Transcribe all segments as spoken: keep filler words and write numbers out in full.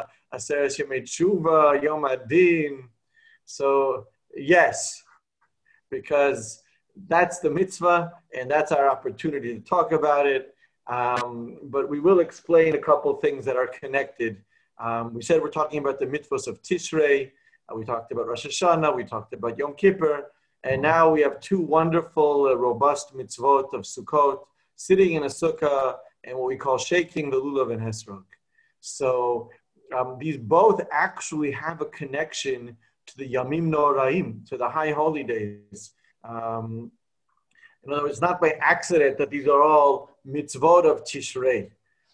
Aseret Yemei Tshuva, Yom Adin. So yes, because that's the mitzvah and that's our opportunity to talk about it. Um, but we will explain a couple things that are connected. Um, we said we're talking about the mitzvahs of Tishrei. Uh, we talked about Rosh Hashanah. We talked about Yom Kippur. And now we have two wonderful, uh, robust mitzvot of Sukkot, sitting in a sukkah and what we call shaking the lulav and hesrog. So um, these both actually have a connection to the Yamim Noraim, to the high holy days. Um, in other words, it's not by accident that these are all mitzvot of Tishrei.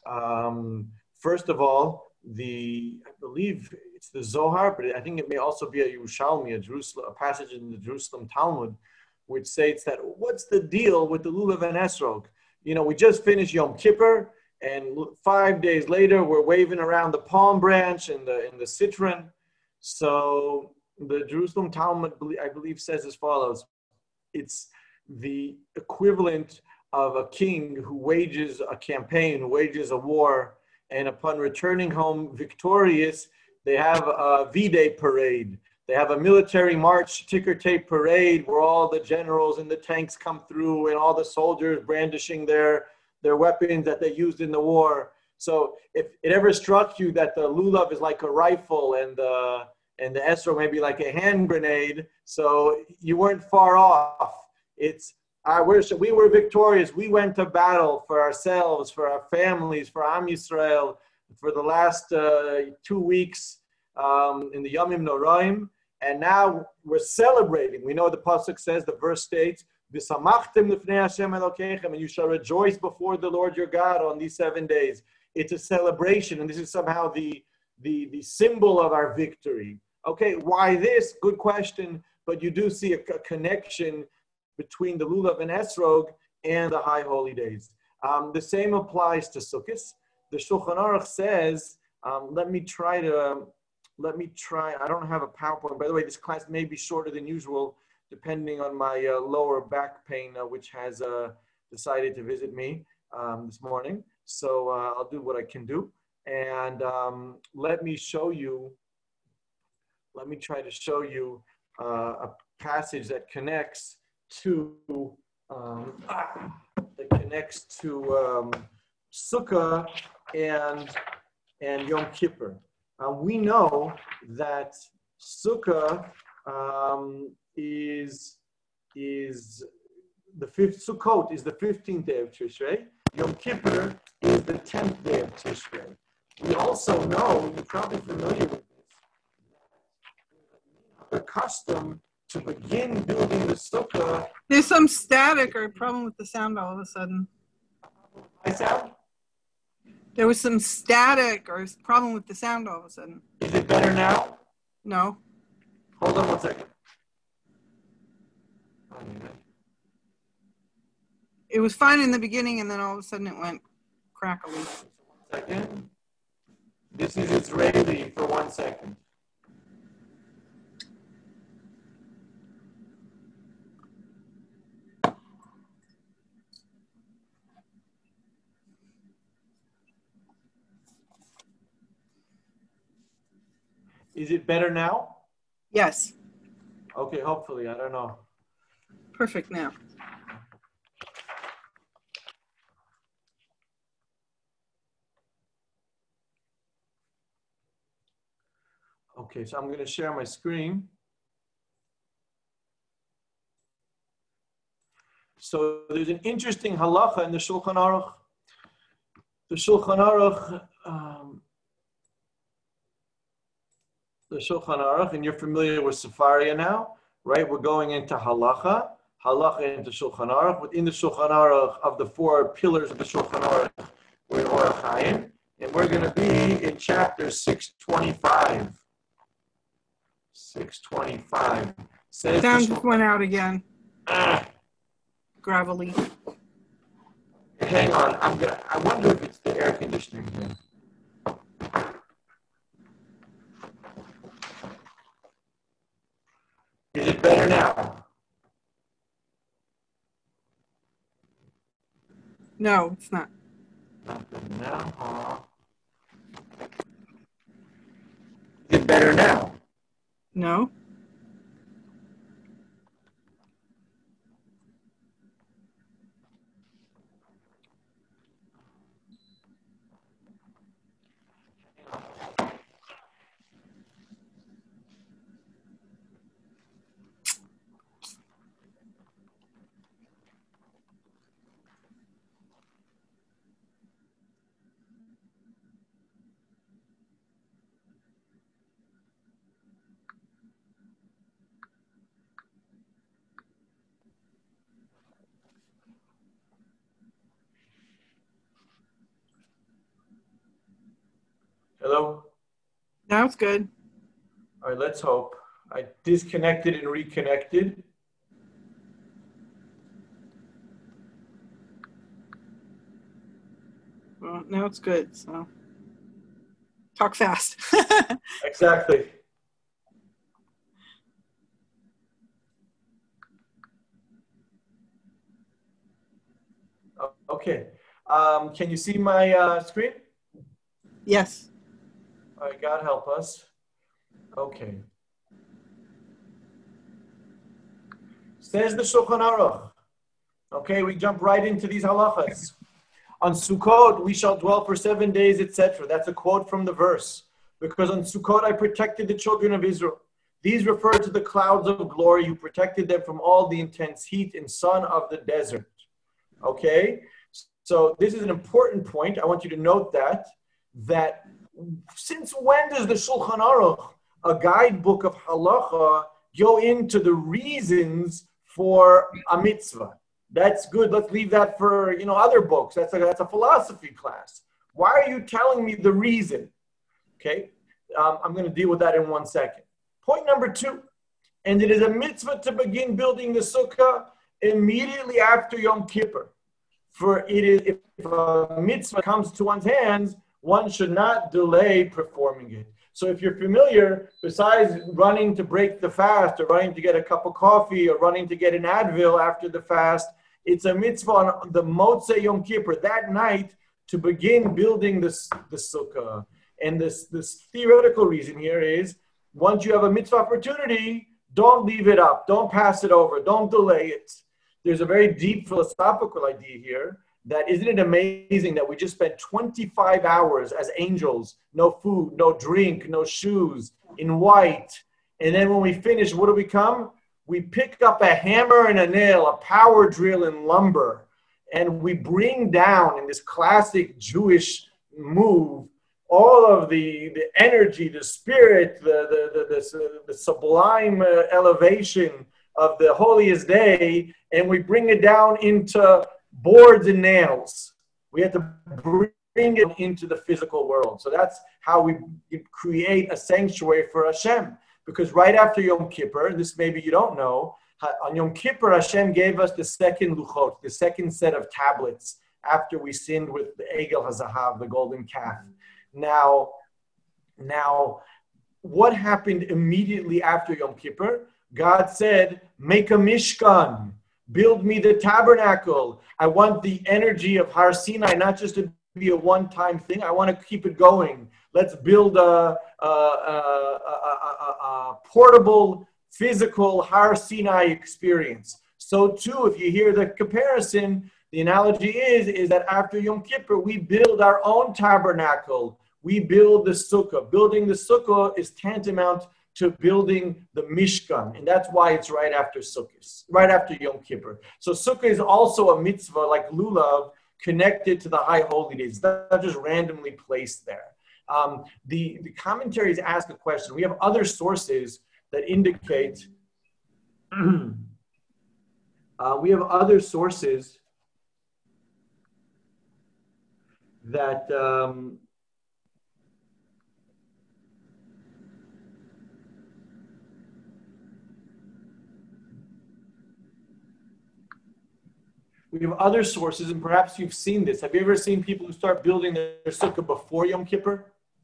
Um, first of all, the I believe it's the Zohar, but I think it may also be a Yerushalmi, a Jerusalem, a passage in the Jerusalem Talmud, which states that what's the deal with the lulav and esrog? You know, we just finished Yom Kippur, and five days later we're waving around the palm branch and the and the citron. So the Jerusalem Talmud, I believe, says as follows: it's the equivalent of a king who wages a campaign, who wages a war, and upon returning home victorious, they have a V-Day parade. They have a military march, ticker tape parade where all the generals and the tanks come through and all the soldiers brandishing their, their weapons that they used in the war. So if it ever struck you that the lulav is like a rifle and the, and the esrog maybe like a hand grenade, so you weren't far off. It's our worship. We were victorious. We went to battle for ourselves, for our families, for Am Yisrael, for the last uh, two weeks um, in the Yamim Noraim. And now we're celebrating. We know the pasuk says, the verse states, "V'samachtem lifnei Hashem Elokeichem," and you shall rejoice before the Lord your God on these seven days. It's a celebration, and this is somehow the the the symbol of our victory. Okay, why this? Good question. But you do see a, a connection between the lulav and esrog and the high holy days. Um, the same applies to Sukkot. The Shulchan Aruch says, um, let me try to, um, let me try, I don't have a PowerPoint. By the way, this class may be shorter than usual, depending on my uh, lower back pain, uh, which has uh, decided to visit me um, this morning. So uh, I'll do what I can do. And um, let me show you, let me try to show you uh, a passage that connects to um, that connects to um, Sukkah and and Yom Kippur. Uh, we know that Sukkah um, is is the fifth. Sukkot is the fifteenth day of Tishrei. Yom Kippur is the tenth day of Tishrei. We also know, you're probably familiar with this, the custom to begin building the sukkah. There's some static or a problem with the sound all of a sudden. My sound? There was some static or problem with the sound all of a sudden. Is it better now? No. Hold on one second. It was fine in the beginning and then all of a sudden it went crackly. One second. This is Israeli for one second. Is it better now? Yes. Okay, hopefully, I don't know. Perfect now. Okay, so I'm going to share my screen. So there's an interesting halacha in the Shulchan Aruch. The Shulchan Aruch, um, the Shulchan Aruch, and you're familiar with Sefaria now, right? We're going into halacha, halacha into Shulchan Aruch. Within the Shulchan Aruch, of the four pillars of the Shulchan Aruch, we're in Orach Chaim, and we're going to be in chapter six twenty-five. six twenty-five. Says Sound just went out again. Ah. Gravelly. Hang on, I'm gonna. I wonder if it's the air conditioning here. Is it better now? No, it's not. Not good now, huh? better now? No. Hello? Now it's good. All right, let's hope. I disconnected and reconnected. Well, now it's good. So talk fast. Exactly. Okay. Um, can you see my uh, screen? Yes. All right, God help us. Okay. Says the Shulchan Aruch. Okay, we jump right into these halachas. On Sukkot, we shall dwell for seven days, et cetera. That's a quote from the verse. Because on Sukkot, I protected the children of Israel. These refer to the clouds of glory who protected them from all the intense heat and sun of the desert. Okay? So this is an important point. I want you to note that, that since when does the Shulchan Aruch, a guidebook of halacha, go into the reasons for a mitzvah? That's good. Let's leave that for, you know, other books. That's a, that's a philosophy class. Why are you telling me the reason? Okay, um, I'm going to deal with that in one second. Point number two, and it is a mitzvah to begin building the sukkah immediately after Yom Kippur. For it is, if a mitzvah comes to one's hands, one should not delay performing it. So if you're familiar, besides running to break the fast or running to get a cup of coffee or running to get an Advil after the fast, it's a mitzvah on the Motzei Yom Kippur, that night, to begin building this, the sukkah. And this, this theoretical reason here is, once you have a mitzvah opportunity, don't leave it up. Don't pass it over. Don't delay it. There's a very deep philosophical idea here that isn't it amazing that we just spent twenty-five hours as angels, no food, no drink, no shoes, in white. And then when we finish, what do we come? We pick up a hammer and a nail, a power drill and lumber, and we bring down in this classic Jewish move all of the, the energy, the spirit, the, the, the, the, the sublime uh, elevation of the holiest day, and we bring it down into boards and nails. We have to bring it into the physical world. So that's how we create a sanctuary for Hashem. Because right after Yom Kippur, this maybe you don't know, on Yom Kippur, Hashem gave us the second luchot, the second set of tablets after we sinned with the Egel HaZahav, the golden calf. Now, now, what happened immediately after Yom Kippur? God said, make a mishkan, build me the tabernacle. I want the energy of Har Sinai not just to be a one-time thing. I want to keep it going. Let's build a, a, a, a, a, a portable, physical Har Sinai experience. So too, if you hear the comparison, the analogy is, is that after Yom Kippur, we build our own tabernacle. We build the sukkah. Building the sukkah is tantamount to building the Mishkan. And that's why it's right after Sukkot, right after Yom Kippur. So Sukkah is also a mitzvah like Lulav, connected to the high holy days. It's not just randomly placed there. Um, the, the commentaries ask a question. We have other sources that indicate, uh, we have other sources that um, we have other sources, and perhaps you've seen this. Have you ever seen people who start building their sukkah before Yom Kippur?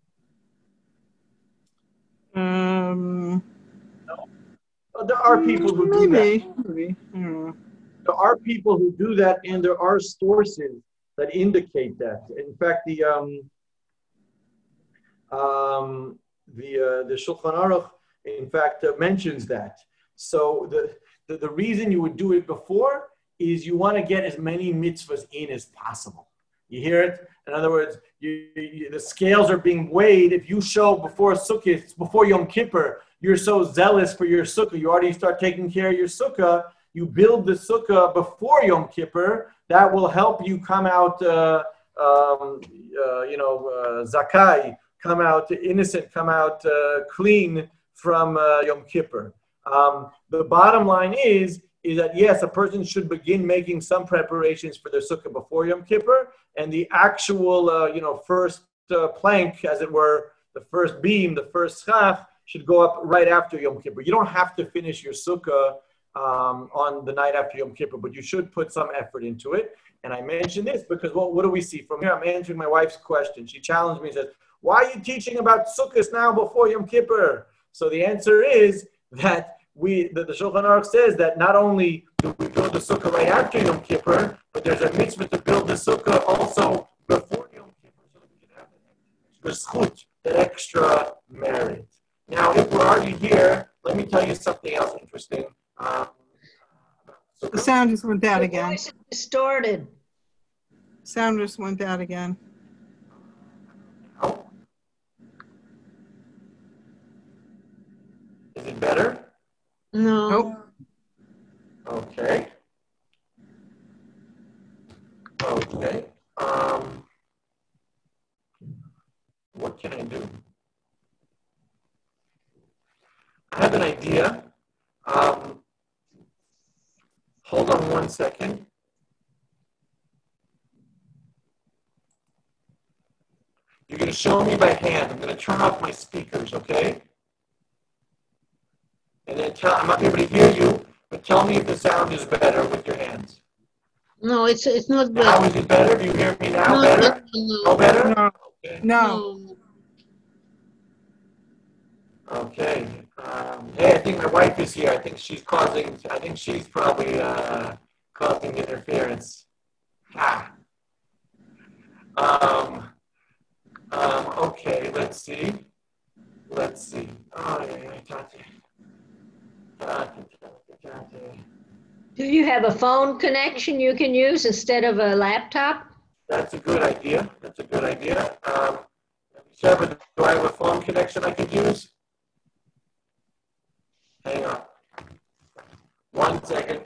Um, No. Well, there are people who do maybe. that. Maybe. I don't know. There are people who do that, and there are sources that indicate that. In fact, the um, um, the uh, the Shulchan Aruch, in fact, uh, mentions that. So the, the, the reason you would do it before is you want to get as many mitzvahs in as possible. You hear it? In other words, you, you, the scales are being weighed. If you show before Sukkot, before Yom Kippur, you're so zealous for your sukkah, you already start taking care of your sukkah, you build the sukkah before Yom Kippur, that will help you come out, uh, um, uh, you know, uh, zakai, come out innocent, come out uh, clean from uh, Yom Kippur. Um, the bottom line is, is that yes, a person should begin making some preparations for their sukkah before Yom Kippur, and the actual, uh, you know, first uh, plank, as it were, the first beam, the first schach, should go up right after Yom Kippur. You don't have to finish your sukkah um, on the night after Yom Kippur, but you should put some effort into it. And I mention this because, well, what do we see from here? I'm answering my wife's question. She challenged me and says, why are you teaching about sukkahs now before Yom Kippur? So the answer is that we, the, the Shulchan Aruch says that not only do we build the sukkah right after Yom Kippur, but there's a mitzvah to build the sukkah also before Yom Kippur, so we can have the zchut, that extra merit. Now, if we're already here, let me tell you something else interesting. Um, The sound just went out again. Voice is distorted. Sound just went out again. oh. Is it better? No. Nope. Okay. Okay. Um, what can I do? I have an idea. Um, hold on one second. You're going to show me by hand. I'm going to turn off my speakers, okay? And then tell, I'm not going to be able to hear you, but tell me if the sound is better with your hands. No, it's it's not Now better. is it better? Do you hear me now No, better? no, No better? No. Okay. No. no. Okay. Um, hey, I think my wife is here. I think she's causing, I think she's probably uh, causing interference. Ah. Um, um, okay, let's see. Let's see. Oh, yeah, yeah, Tati. Tati, Tati, Tati. Do you have a phone connection you can use instead of a laptop? That's a good idea. That's a good idea. Um, Sheva, do I have a phone connection I could use? Hang on. One second.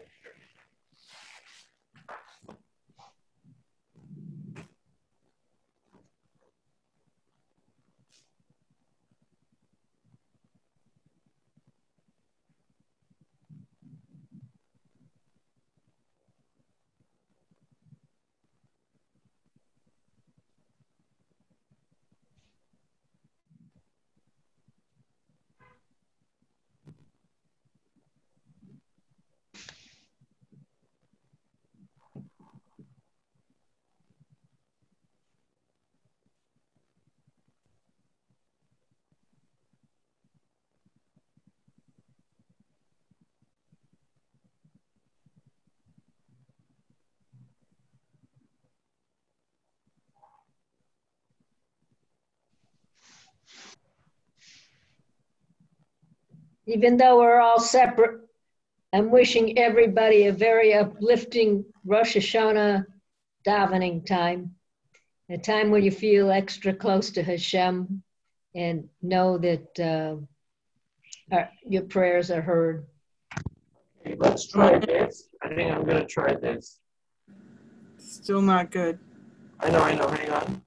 Even though we're all separate, I'm wishing everybody a very uplifting Rosh Hashanah davening time, a time when you feel extra close to Hashem and know that uh, our, your prayers are heard. Okay, let's try this. I think I'm going to try this. Still not good. I know, I know. Hang on.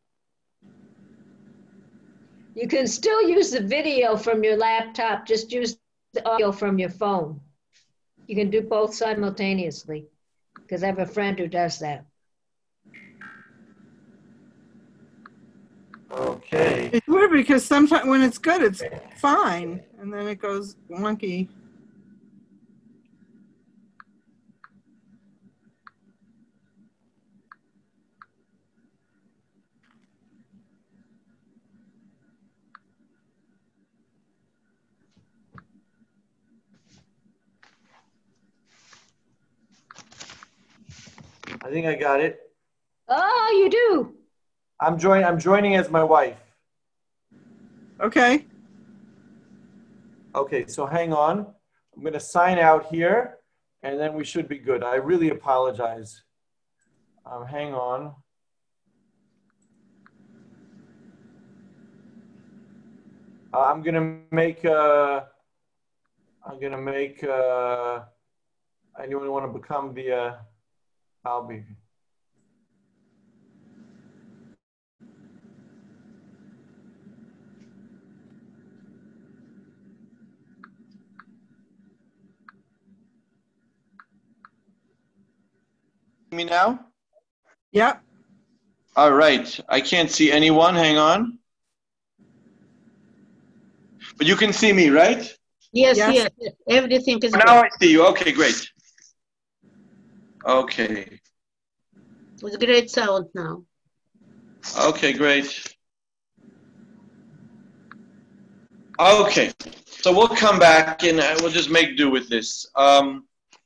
You can still use the video from your laptop, just use the audio from your phone. You can do both simultaneously, because I have a friend who does that. Okay. It's weird because sometimes when it's good, it's fine. And then it goes wonky. I think I got it. Oh, you do? I'm join. I'm joining as my wife. Okay. Okay, so hang on. I'm going to sign out here, and then we should be good. I really apologize. Um, hang on. Uh, I'm going to make, uh, I'm going to make, uh, anyone want to become the, uh, I'll be. Me now? Yep. All right. I can't see anyone. Hang on. But you can see me, right? Yes, Yes. yes, everything is Now good. I see you. Okay, great. Okay. With great sound now. Okay, great. Okay. So we'll come back and uh, we'll just make do with this. Um,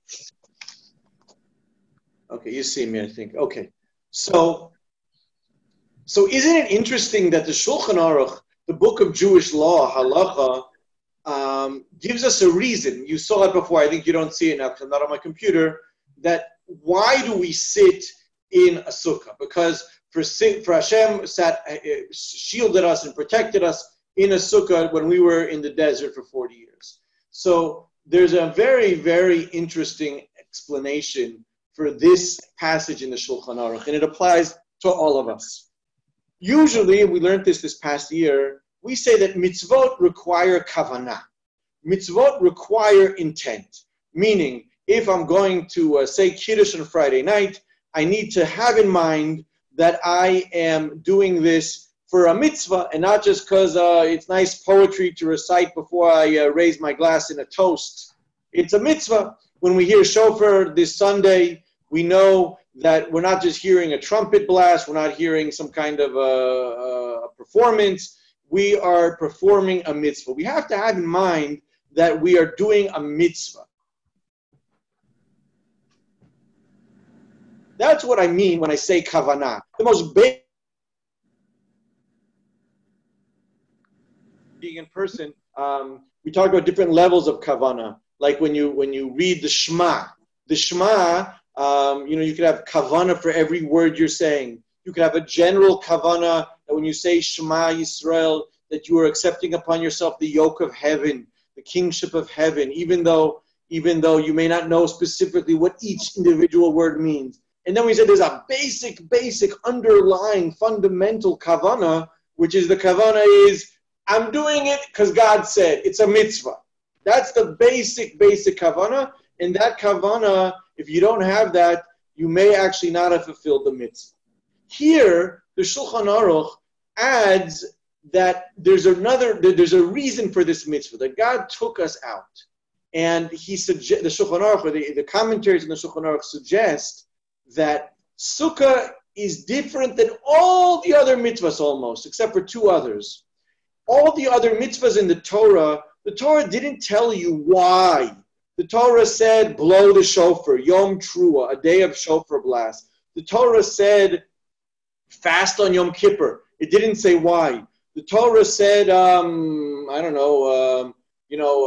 okay, you see me, I think. Okay. So, so isn't it interesting that the Shulchan Aruch, the book of Jewish law, halacha, um, gives us a reason. You saw it before. I think you don't see it now because I'm not on my computer. That why do we sit in a sukkah? Because for, for Hashem sat, uh, shielded us and protected us in a sukkah when we were in the desert for forty years. So there's a very, very interesting explanation for this passage in the Shulchan Aruch, and it applies to all of us. Usually, we learned this this past year, we say that mitzvot require kavanah. Mitzvot require intent. Meaning, if I'm going to uh, say Kiddush on Friday night, I need to have in mind that I am doing this for a mitzvah and not just because uh, it's nice poetry to recite before I uh, raise my glass in a toast. It's a mitzvah. When we hear shofar this Sunday, we know that we're not just hearing a trumpet blast, we're not hearing some kind of a, a performance. We are performing a mitzvah. We have to have in mind that we are doing a mitzvah. That's what I mean when I say kavanah. The most basic being in person, um, we talk about different levels of kavanah. Like when you when you read the Shema, the Shema, um, you know, you could have kavanah for every word you're saying. You could have a general kavanah that when you say Shema Yisrael, that you are accepting upon yourself the yoke of heaven, the kingship of heaven, even though even though you may not know specifically what each individual word means. And then we said there's a basic, basic, underlying, fundamental kavanah, which is the kavanah is, I'm doing it because God said. It's a mitzvah. That's the basic, basic kavanah. And that kavanah, if you don't have that, you may actually not have fulfilled the mitzvah. Here, the Shulchan Aruch adds that there's another, there's a reason for this mitzvah, that God took us out. And he suggest, the Shulchan Aruch, or the, the commentaries in the Shulchan Aruch suggest that sukkah is different than all the other mitzvahs almost, except for two others. All the other mitzvahs in the Torah, the Torah didn't tell you why. The Torah said, blow the shofar, Yom Truah, a day of shofar blast. The Torah said, fast on Yom Kippur. It didn't say why. The Torah said, um, I don't know, um, you know,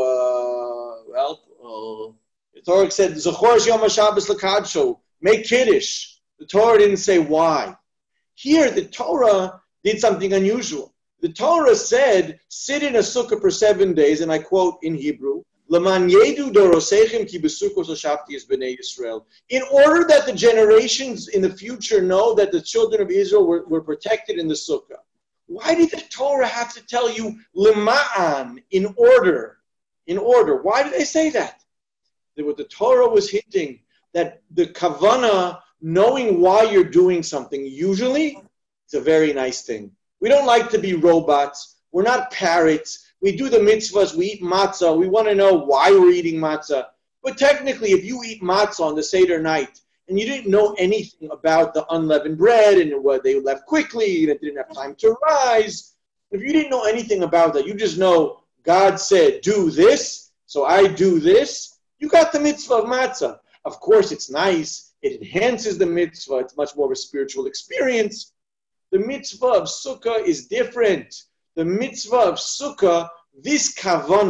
uh, well, uh, the Torah said, Zechor Yom HaShabbos L'Kadsho, make Kiddush. The Torah didn't say why. Here, the Torah did something unusual. The Torah said, sit in a sukkah for seven days, and I quote in Hebrew, L'man yedu dorosechem ki besukos hashafti es b'nei Yisrael. In order that the generations in the future know that the children of Israel were, were protected in the sukkah. Why did the Torah have to tell you lema'an, in order? In order. Why did they say that? What the Torah was hinting, that the kavanah, knowing why you're doing something, usually, it's a very nice thing. We don't like to be robots. We're not parrots. We do the mitzvahs. We eat matzah. We want to know why we're eating matzah. But technically, if you eat matzah on the Seder night and you didn't know anything about the unleavened bread and what they left quickly and it didn't have time to rise, if you didn't know anything about that, you just know God said, do this, so I do this, you got the mitzvah of matzah. Of course, it's nice. It enhances the mitzvah. It's much more of a spiritual experience. The mitzvah of sukkah is different. The mitzvah of sukkah, this kavanah,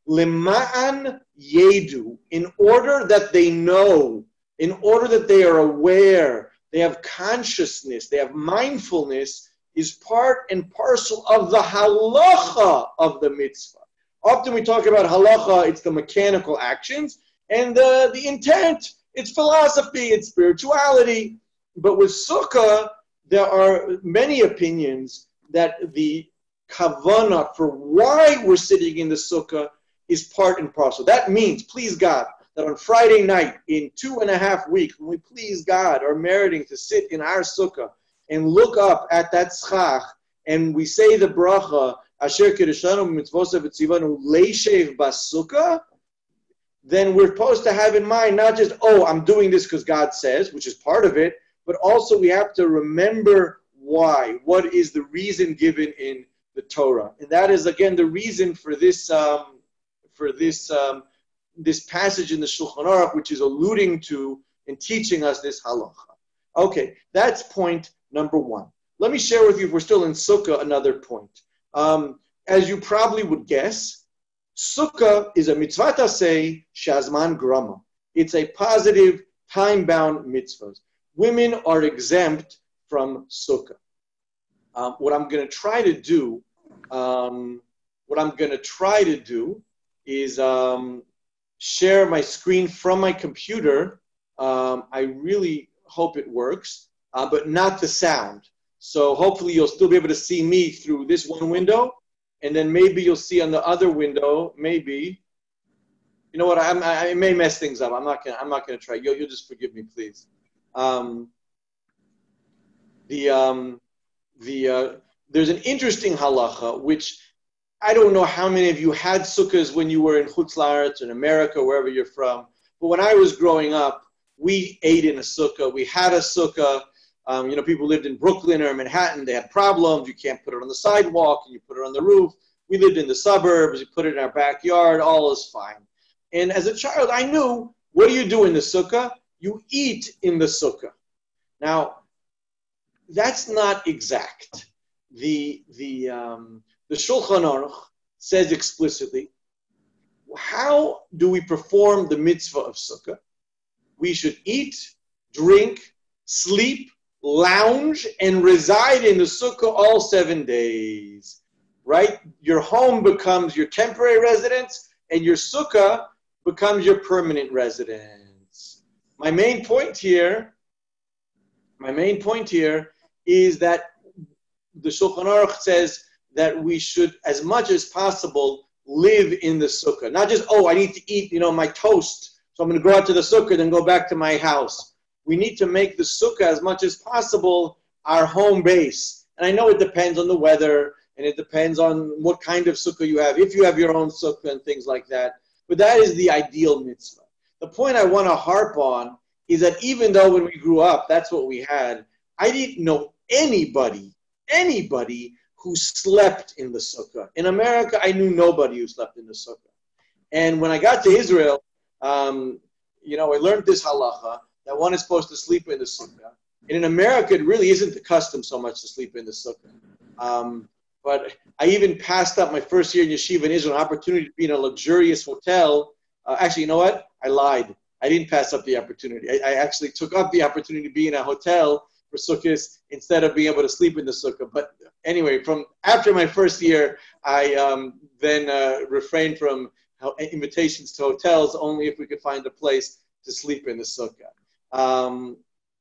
Lema'an yedu, in order that they know, in order that they are aware, they have consciousness, they have mindfulness, is part and parcel of the halacha of the mitzvah. Often we talk about halacha, it's the mechanical actions, and the, the intent, it's philosophy, it's spirituality. But with sukkah, there are many opinions that the kavanah for why we're sitting in the sukkah is part and parcel. That means, please God, that on Friday night, in two and a half weeks, when we please God, are meriting to sit in our sukkah and look up at that schach, and we say the bracha, Asher Kiddushanu Mitzvosav V'Tzivanu Leishev Basukkah, then we're supposed to have in mind not just, oh, I'm doing this because God says, which is part of it, but also we have to remember why. What is the reason given in the Torah? And that is, again, the reason for this um, for this um, this passage in the Shulchan Aruch, which is alluding to and teaching us this halacha. Okay, that's point number one. Let me share with you, if we're still in Sukkah, another point. Um, as you probably would guess, Sukkah is a mitzvah taseh shazman grama. It's a positive, time-bound mitzvah. Women are exempt from Sukkah. Um, what I'm going to try to do, um, what I'm going to try to do is um, share my screen from my computer. Um, I really hope it works, uh, but not the sound. So hopefully you'll still be able to see me through this one window, and then maybe you'll see on the other window, maybe, you know what, I'm, I, I may mess things up. I'm not gonna, I'm not gonna try. You'll, you'll just forgive me, please. Um, the, um, the, uh, there's an interesting halacha, which I don't know how many of you had sukkahs when you were in Chutz La'aretz, in America, wherever you're from. But when I was growing up, we ate in a sukkah. We had a sukkah. Um, you know, people lived in Brooklyn or Manhattan. They had problems. You can't put it on the sidewalk, and you put it on the roof. We lived in the suburbs. You put it in our backyard. All is fine. And as a child, I knew, what do you do in the sukkah? You eat in the sukkah. Now, that's not exact. The the um, the Shulchan Aruch says explicitly, how do we perform the mitzvah of sukkah? We should eat, drink, sleep, lounge, and reside in the sukkah all seven days. Right? Your home becomes your temporary residence, and your sukkah becomes your permanent residence. My main point here, my main point here is that the Shulchan Aruch says that we should, as much as possible, live in the sukkah. Not just, oh, I need to eat, you know, my toast, so I'm going to go out to the sukkah, then go back to my house. We need to make the sukkah, as much as possible, our home base. And I know it depends on the weather, and it depends on what kind of sukkah you have, if you have your own sukkah and things like that. But that is the ideal mitzvah. The point I want to harp on is that even though when we grew up, that's what we had, I didn't know anybody, anybody who slept in the sukkah. In America, I knew nobody who slept in the sukkah. And when I got to Israel, um, you know, I learned this halacha, that one is supposed to sleep in the sukkah. And in America, it really isn't the custom so much to sleep in the sukkah. Um, but I even passed up my first year in yeshiva in Israel, an opportunity to be in a luxurious hotel. Uh, actually, you know what? I lied. I didn't pass up the opportunity. I, I actually took up the opportunity to be in a hotel for sukkahs instead of being able to sleep in the sukkah. But anyway, from after my first year, I um, then uh, refrained from invitations to hotels only if we could find a place to sleep in the sukkah. Um,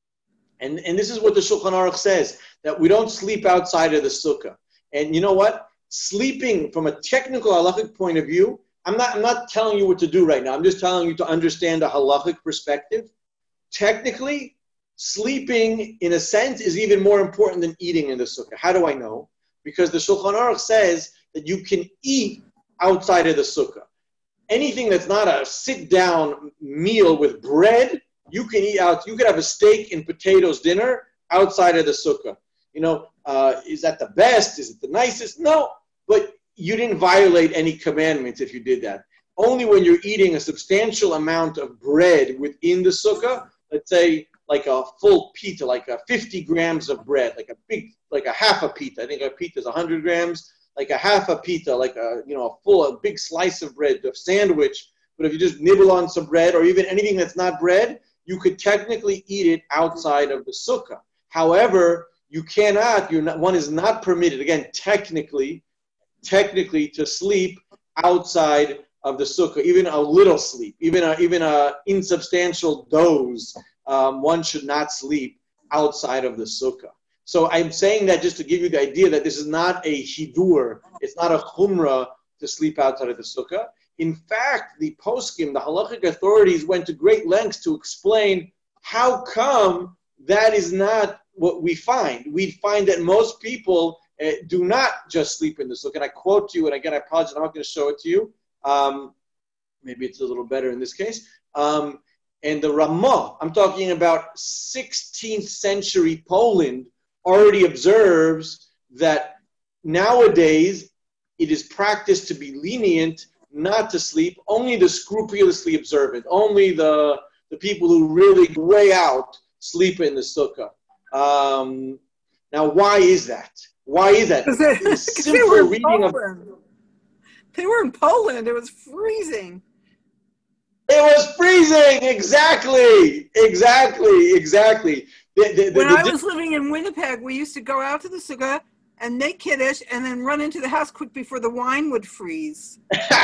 and, and this is what the Shulchan Aruch says, that we don't sleep outside of the sukkah. And you know what? Sleeping from a technical halachic point of view, I'm not, I'm not telling you what to do right now. I'm just telling you to understand a halachic perspective. Technically, sleeping, in a sense, is even more important than eating in the sukkah. How do I know? Because the Shulchan Aruch says that you can eat outside of the sukkah. Anything that's not a sit-down meal with bread, you can eat out. You could have a steak and potatoes dinner outside of the sukkah. You know, uh, is that the best? Is it the nicest? No, but you didn't violate any commandments if you did that. Only when you're eating a substantial amount of bread within the sukkah, let's say like a full pita, like a fifty grams of bread, like a big, like a half a pita. I think a pita is one hundred grams. like a half a pita, like a, you know, a full, a big slice of bread, a sandwich, but if you just nibble on some bread or even anything that's not bread, you could technically eat it outside of the sukkah. However, you cannot, you're not, one is not permitted, again, technically, technically to sleep outside of the sukkah, even a little sleep, even a, even a insubstantial doze, um, one should not sleep outside of the sukkah. So I'm saying that just to give you the idea that this is not a hidur, it's not a chumrah to sleep outside of the sukkah. In fact, the poskim, the halachic authorities went to great lengths to explain how come that is not what we find. We find that most people uh, do not just sleep in the sukkah. And I quote you, and again, I apologize, I'm not going to show it to you. Um, maybe it's a little better in this case. Um, and the Ramah, I'm talking about sixteenth century Poland, already observes that nowadays it is practiced to be lenient not to sleep, only the scrupulously observant, only the, the people who really way out sleep in the sukkah. Um, now, why is that? Why is that? Because they, they were in Poland. Of, they were in Poland. It was freezing. It was freezing. Exactly. Exactly. Exactly. The, the, the, when the, I was living in Winnipeg, we used to go out to the sukkah and make kiddush and then run into the house quick before the wine would freeze.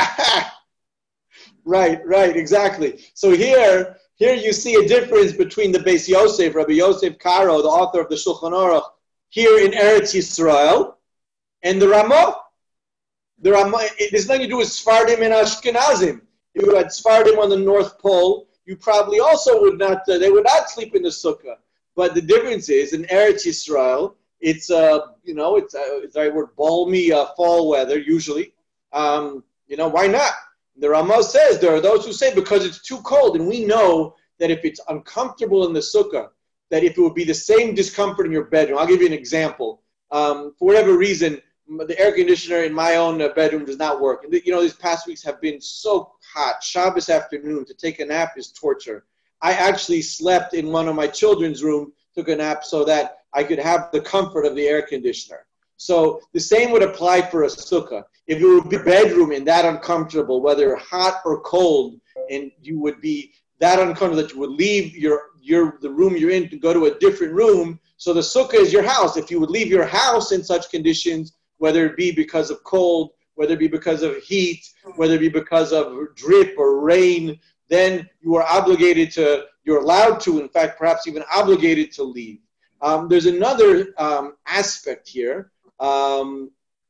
Right, right, exactly. So here, here you see a difference between the Beis Yosef, Rabbi Yosef Karo, the author of the Shulchan Aruch, here in Eretz Yisrael, and the Ramah. The Ramah, it has nothing to do with Sfardim and Ashkenazim. If you had Sfardim on the North Pole, you probably also would not, uh, they would not sleep in the sukkah. But the difference is, in Eretz Yisrael, it's, uh, you know, it's, uh, it's the right word, balmy uh, fall weather, usually. Um, you know, why not? The Ramah says there are those who say because it's too cold, and we know that if it's uncomfortable in the sukkah, that if it would be the same discomfort in your bedroom. I'll give you an example. Um, for whatever reason, the air conditioner in my own uh, bedroom does not work. And, you know, these past weeks have been so hot. Shabbos afternoon, to take a nap is torture. I actually slept in one of my children's room, took a nap so that I could have the comfort of the air conditioner. So the same would apply for a sukkah. If it would be bedroom and that uncomfortable, whether hot or cold, and you would be that uncomfortable that you would leave your, your the room you're in to go to a different room. So the sukkah is your house. If you would leave your house in such conditions, whether it be because of cold, whether it be because of heat, whether it be because of drip or rain, then you are obligated to, you're allowed to, in fact, perhaps even obligated to leave. Um, there's another um, aspect here. Um,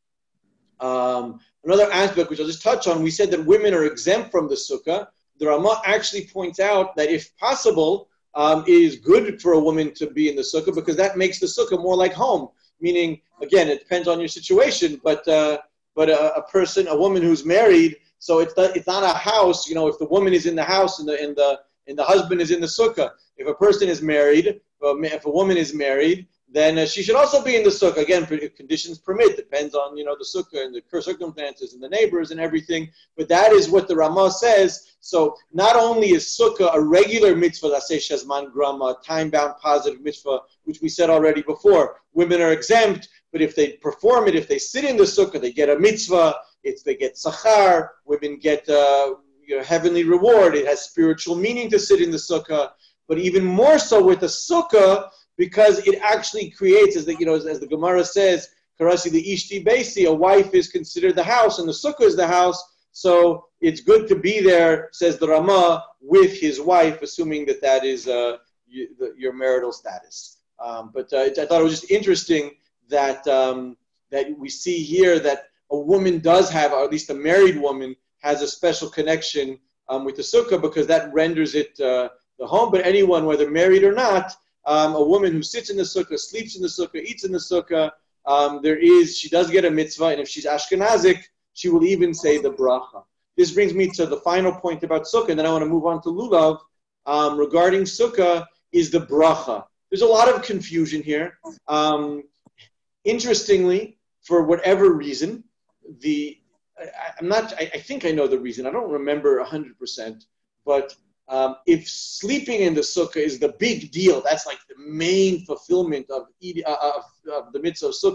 um, another aspect which I'll just touch on, we said that women are exempt from the sukkah. The Ramah actually points out that if possible, um, it is good for a woman to be in the sukkah because that makes the sukkah more like home. Meaning, again, it depends on your situation, but uh, but a, a person, a woman who's married, so it's not, it's not a house. You know, if the woman is in the house and the and the and the husband is in the sukkah. If a person is married, if a woman is married, then uh, she should also be in the sukkah. Again, if conditions permit, depends on, you know, the sukkah and the circumstances and the neighbors and everything. But that is what the Ramah says. So not only is sukkah a regular mitzvah, Aseh Shezman Grama, time-bound positive mitzvah, which we said already before, women are exempt, but if they perform it, if they sit in the sukkah, they get a mitzvah, it's, they get sachar, women get uh, you know, heavenly reward, it has spiritual meaning to sit in the sukkah, but even more so with the sukkah, because it actually creates, as the, you know, as, as the Gemara says, Karasi the Ishti Beisi, a wife is considered the house, and the sukkah is the house. So it's good to be there, says the Ramah, with his wife, assuming that that is uh, you, the, your marital status. Um, but uh, I thought it was just interesting that um, that we see here that a woman does have, or at least a married woman, has a special connection um, with the sukkah because that renders it uh, the home. But anyone, whether married or not, Um, a woman who sits in the sukkah, sleeps in the sukkah, eats in the sukkah, um, there is, she does get a mitzvah, and if she's Ashkenazic, she will even say the bracha. This brings me to the final point about sukkah, and then I want to move on to lulav. Um, regarding sukkah is the bracha. There's a lot of confusion here. Um, interestingly, for whatever reason, the I, I'm not, I, I think I know the reason. I don't remember one hundred percent, but Um, if sleeping in the sukkah is the big deal, that's like the main fulfillment of, uh, of, of the mitzvah of sukkah,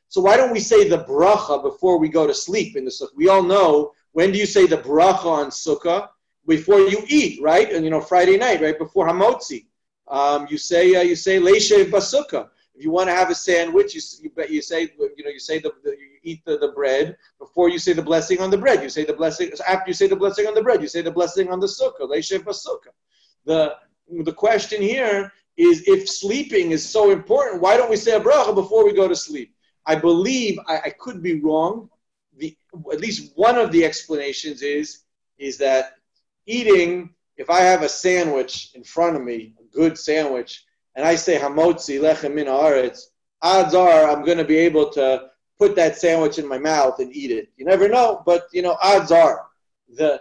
So why don't we say the bracha before we go to sleep in the sukkah? We all know, when do you say the bracha on sukkah? Before you eat, right? And you know, Friday night, right before hamotzi, um, you say uh, you say leishev basukah. If you want to have a sandwich, you you, you say you know you say the, the you eat the, the bread before you say the blessing on the bread. You say the blessing after you say the blessing on the bread. You say the blessing on the sukkah, leishev basukah. The the question here is, if sleeping is so important, why don't we say a bracha before we go to sleep? I believe I, I could be wrong. The at least one of the explanations is is that eating, if I have a sandwich in front of me, a good sandwich, and I say hamotzi lechem min haaretz, odds are I'm going to be able to put that sandwich in my mouth and eat it. You never know, but you know, odds are the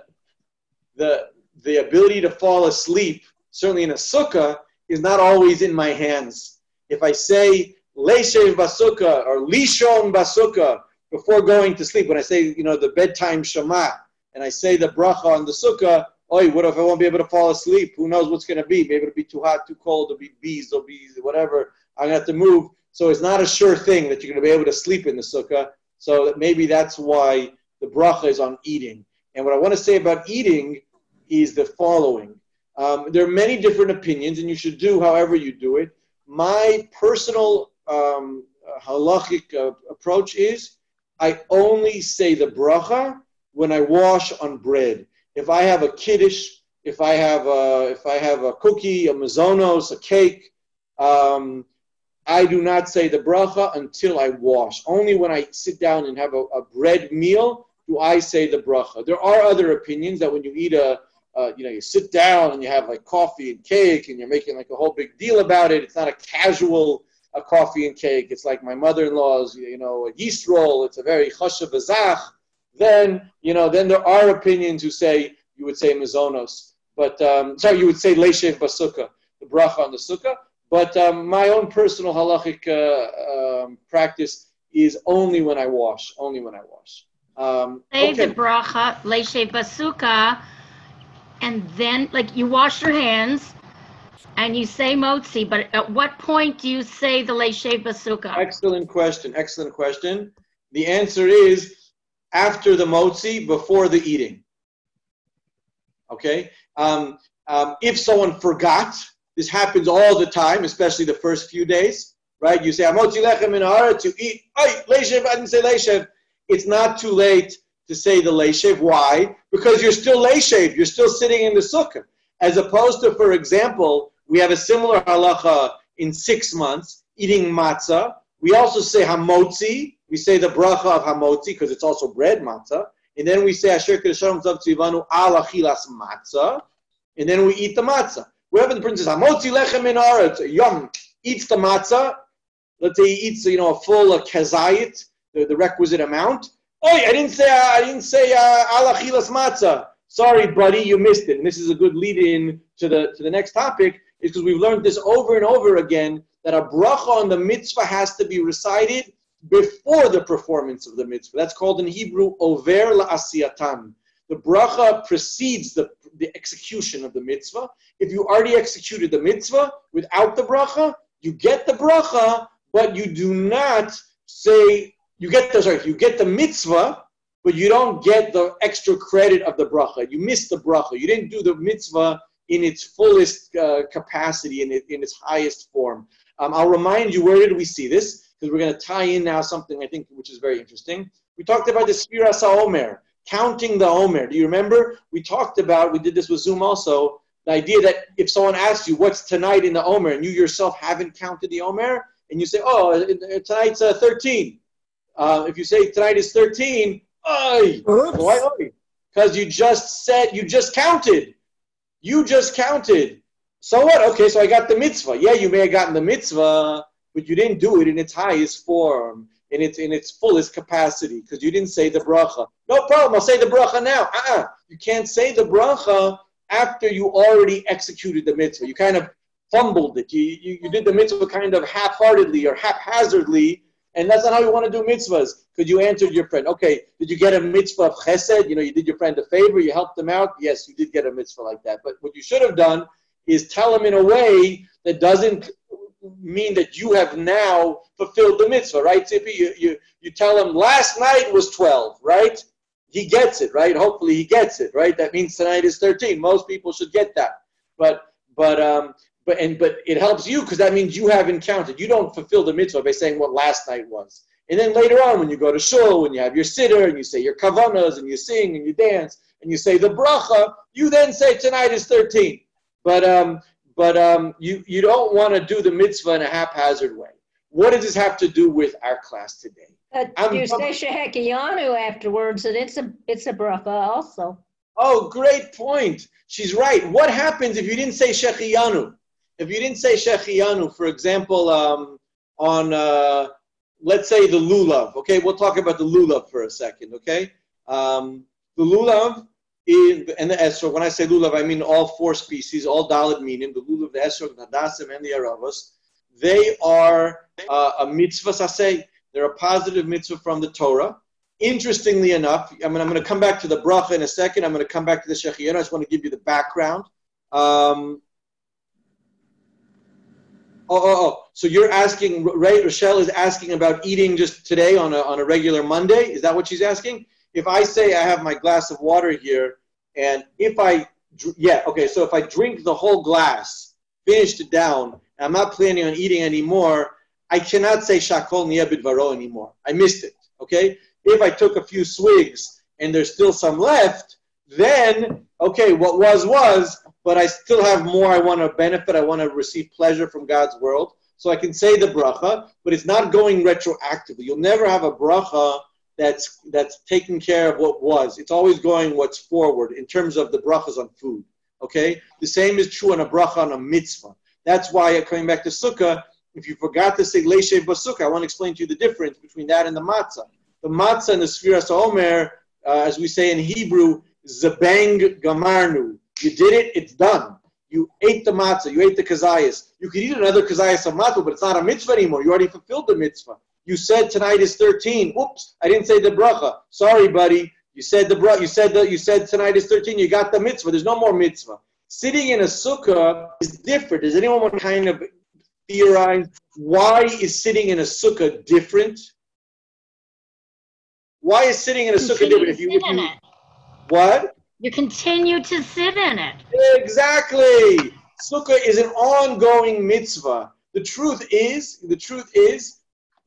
the the ability to fall asleep, certainly in a sukkah, is not always in my hands. If I say leishev basukah or lishon basukah before going to sleep, when I say, you know, the bedtime shema, and I say the bracha on the sukkah, oh, what if I won't be able to fall asleep? Who knows what's going to be? Maybe it'll be too hot, too cold, there'll be bees, there'll be whatever. I'm going to have to move. So it's not a sure thing that you're going to be able to sleep in the sukkah. So maybe that's why the bracha is on eating. And what I want to say about eating is the following. Um, there are many different opinions, and you should do however you do it. My personal um, halachic uh, approach is I only say the bracha when I wash on bread. If I have a kiddush, if I have a, if I have a cookie, a mazonos, a cake, um, I do not say the bracha until I wash. Only when I sit down and have a, a bread meal do I say the bracha. There are other opinions that when you eat a, uh, you know, you sit down and you have like coffee and cake and you're making like a whole big deal about it. It's not a casual a coffee and cake. It's like my mother-in-law's, you know, a yeast roll. It's a very chashav azach. Then, you know, then there are opinions who say you would say mazonos, but um, sorry, you would say leishev basukah, the bracha on the sukkah. But um, my own personal halachic uh, um, practice is only when I wash, only when I wash. Um, say okay. the bracha, leishev basukah, and then like you wash your hands and you say motzi. But at what point do you say the leishev basukah? Excellent question. Excellent question. The answer is after the motzi, before the eating. Okay? Um, um, if someone forgot, this happens all the time, especially the first few days, right? You say, Hamotzi lechem min haaretz, to eat, ay, leishev, I didn't say leishev. It's not too late to say the leishev. Why? Because you're still leishev. You're still sitting in the sukkah. As opposed to, for example, we have a similar halacha in six months, eating matzah. We also say hamotzi. We say the bracha of hamotzi because it's also bread matzah. And then we say asher kedushanim tzav tzivanu al achilas matzah. And then we eat the matzah. Whoever the prince is, hamotzi lechem min haaretz, yum, eats the matzah. Let's say he eats, you know, a full uh, kazayit, the, the requisite amount. Oh, I didn't say, uh, I didn't say uh, al achilas matzah. Sorry, buddy, you missed it. And this is a good lead-in to the to the next topic, is because we've learned this over and over again, that a bracha on the mitzvah has to be recited before the performance of the mitzvah. That's called in Hebrew, over la'asiyatan. The bracha precedes the, the execution of the mitzvah. If you already executed the mitzvah without the bracha, you get the bracha, but you do not say, you get the, sorry, you get the mitzvah, but you don't get the extra credit of the bracha. You missed the bracha. You didn't do the mitzvah in its fullest uh, capacity, in, it, in its highest form. Um, I'll remind you, where did we see this? Because we're going to tie in now something I think which is very interesting. We talked about the Sfiras HaOmer, counting the Omer. Do you remember? We talked about, we did this with Zoom also, the idea that if someone asks you what's tonight in the Omer and you yourself haven't counted the Omer, and you say, oh, tonight's uh, thirteen. Uh, if you say tonight is thirteen, oy, why oy? Because you just said, you just counted. You just counted. So what? Okay, so I got the mitzvah. Yeah, you may have gotten the mitzvah, but you didn't do it in its highest form, in its in its fullest capacity, because you didn't say the bracha. No problem, I'll say the bracha now. Uh-uh. You can't say the bracha after you already executed the mitzvah. You kind of fumbled it. You, you, you did the mitzvah kind of half-heartedly or haphazardly, and that's not how you want to do mitzvahs, because you answered your friend. Okay, did you get a mitzvah of chesed? You know, you did your friend a favor, you helped them out. Yes, you did get a mitzvah like that. But what you should have done is tell him in a way that doesn't mean that you have now fulfilled the mitzvah, right, Tzipi? You, you, you tell him last night was twelve, right? He gets it, right? Hopefully he gets it, right? That means tonight is thirteen. Most people should get that. But but um but and but it helps you because that means you haven't counted. You don't fulfill the mitzvah by saying what last night was. And then later on, when you go to shul, when you have your siddur and you say your kavanas and you sing and you dance and you say the bracha, you then say tonight is thirteen. But um but um you you don't want to do the mitzvah in a haphazard way. What does this have to do with our class today? But I'm, you say Shehekiyanu afterwards, and it's a it's a bracha also. Oh, great point. She's right. What happens if you didn't say Shehecheyanu? If you didn't say Shehecheyanu, for example, um, on, uh, let's say the lulav. Okay, we'll talk about the lulav for a second, okay? Um, the lulav is, and the esrog, when I say lulav, I mean all four species, all daled minim, the lulav, the esrog, the hadasim, and the aravos. They are uh, a mitzvah saseh. They're a positive mitzvah from the Torah. Interestingly enough, I mean, I'm going to come back to the bracha in a second. I'm going to come back to the Shehecheyanu. I just want to give you the background. Um, oh, oh, oh. So you're asking, right? Rochelle is asking about eating just today on a, on a regular Monday. Is that what she's asking? If I say I have my glass of water here, and if I, yeah, okay, so if I drink the whole glass, finished it down, and I'm not planning on eating anymore, I cannot say Shakol Niyeh Bidvaro anymore. I missed it, okay? If I took a few swigs and there's still some left, then, okay, what was, was, but I still have more I want to benefit. I want to receive pleasure from God's world. So I can say the bracha, but it's not going retroactively. You'll never have a bracha that's that's taking care of what was. It's always going what's forward in terms of the brachas on food, okay? The same is true on a bracha on a mitzvah. That's why, coming back to Sukkah, if you forgot to say Leishev Basukah, I want to explain to you the difference between that and the matzah. The matzah and the Sfiras HaOmer, uh, as we say in Hebrew, Zabang Gamarnu. You did it, it's done. You ate the matzah, you ate the kazayas. You could eat another kazayas of matzah, but it's not a mitzvah anymore. You already fulfilled the mitzvah. You said tonight is thirteen. Oops, I didn't say the bracha. Sorry, buddy. You said the bracha. You said the, You said tonight is thirteen. You got the mitzvah. There's no more mitzvah. Sitting in a sukkah is different. Does anyone want to kind of theorize why is sitting in a sukkah different? Why is sitting in a sukkah different? If you, if you, what? You continue to sit in it. Exactly. Sukkah is an ongoing mitzvah. The truth is, the truth is,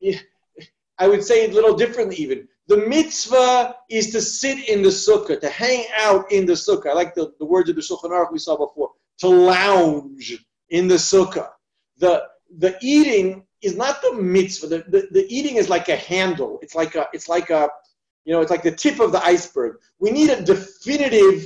I would say it a little differently even. The mitzvah is to sit in the sukkah, to hang out in the sukkah. I like the, the words of the Shulchan Aruch we saw before. To lounge in the sukkah. The the eating is not the mitzvah. The, the, the eating is like a handle. It's like a it's like a you know, it's like the tip of the iceberg. We need a definitive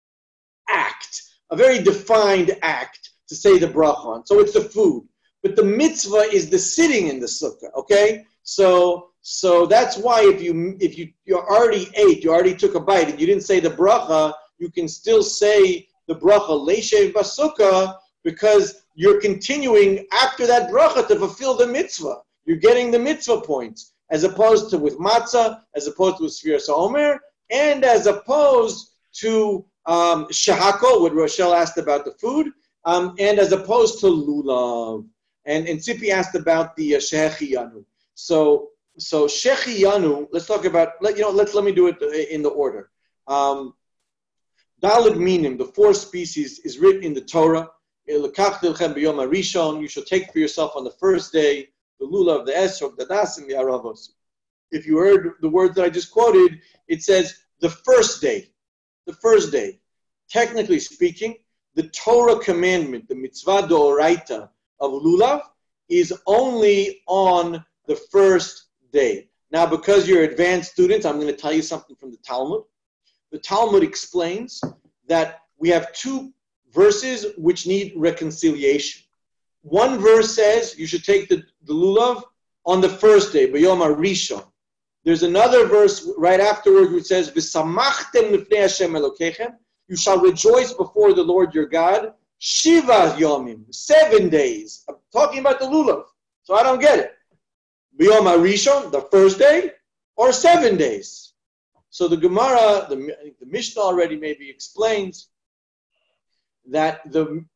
act, a very defined act to say the bracha on. So it's the food. But the mitzvah is the sitting in the sukkah, okay? So so that's why if you if you you already ate, you already took a bite, and you didn't say the bracha, you can still say the bracha leishev basukah because you're continuing after that bracha to fulfill the mitzvah. You're getting the mitzvah points, as opposed to with matzah, as opposed to with Sfiras HaOmer, and as opposed to um, shehako, what Rochelle asked about the food, um, and as opposed to lulav. And, and Tzipi asked about the uh, Shehecheyanu. So, so Shehecheyanu, let's talk about, let, you know, let's, let me do it in the order. Um, Daled minim, the four species, is written in the Torah. You shall take for yourself on the first day the lulav, the esrog, the dasim, the aravos. If you heard the words that I just quoted, it says the first day. The first day. Technically speaking, the Torah commandment, the mitzvah d'oraita of lulav, is only on the first day. Now, because you're advanced students, I'm going to tell you something from the Talmud. The Talmud explains that we have two verses which need reconciliation. One verse says you should take the, the lulav on the first day, b'yom harishon. There's another verse right afterwards which says, v'samachtem lifnei Hashem Elokeichem, you shall rejoice before the Lord your God, shiva yomim, seven days. I'm talking about the lulav, so I don't get it. B'yom harishon, the first day, or seven days. So the Gemara, the, the Mishnah already maybe explains that the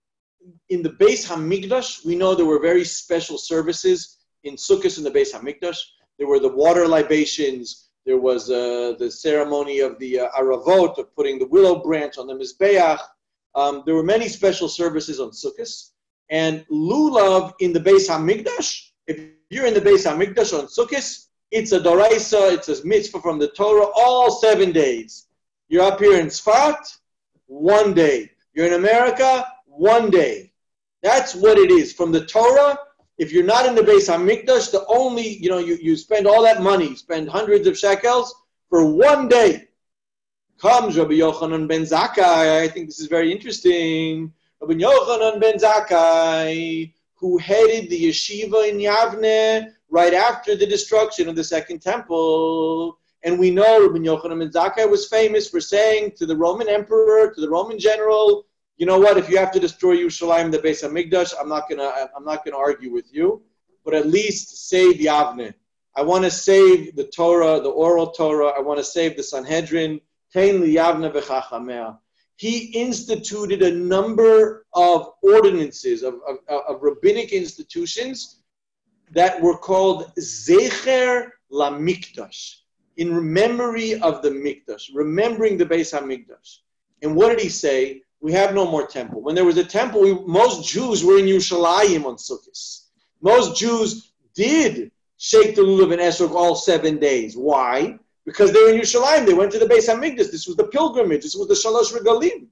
in the Beis Hamikdash, we know there were very special services in Sukkot in the Beis Hamikdash. There were the water libations. There was uh, the ceremony of the uh, Aravot, of putting the willow branch on the Mizbeach. Um, there were many special services on Sukkot. And lulav in the Beis Hamikdash, if you're in the Beis Hamikdash on Sukkot, it's a doraisa, it's a mitzvah from the Torah, all seven days. You're up here in Sfat, one day. You're in America, one day. That's what it is. From the Torah, if you're not in the Beis Hamikdash, the only, you know, you, you spend all that money, you spend hundreds of shekels for one day. Comes Rabbi Yochanan ben Zakkai. I think this is very interesting. Rabbi Yochanan ben Zakkai, who headed the yeshiva in Yavne right after the destruction of the Second Temple. And we know Rabbi Yochanan ben Zakkai was famous for saying to the Roman emperor, to the Roman general, you know what, if you have to destroy Yerushalayim, the Beis Hamikdash, I'm not gonna I'm not gonna argue with you, but at least save Yavne. I want to save the Torah, the oral Torah. I want to save the Sanhedrin. Tein li Yavne v'chachamea. He instituted a number of ordinances, of, of, of rabbinic institutions that were called Zecher LaMikdash, in memory of the Mikdash, remembering the Beis HaMikdash. And what did he say? We have no more temple. When there was a temple, we, most Jews were in Yerushalayim on Sukkot. Most Jews did shake the lulav and esrog all seven days. Why? Because they were in Yerushalayim. They went to the Beis HaMikdash. This was the pilgrimage. This was the Shalosh Regalim.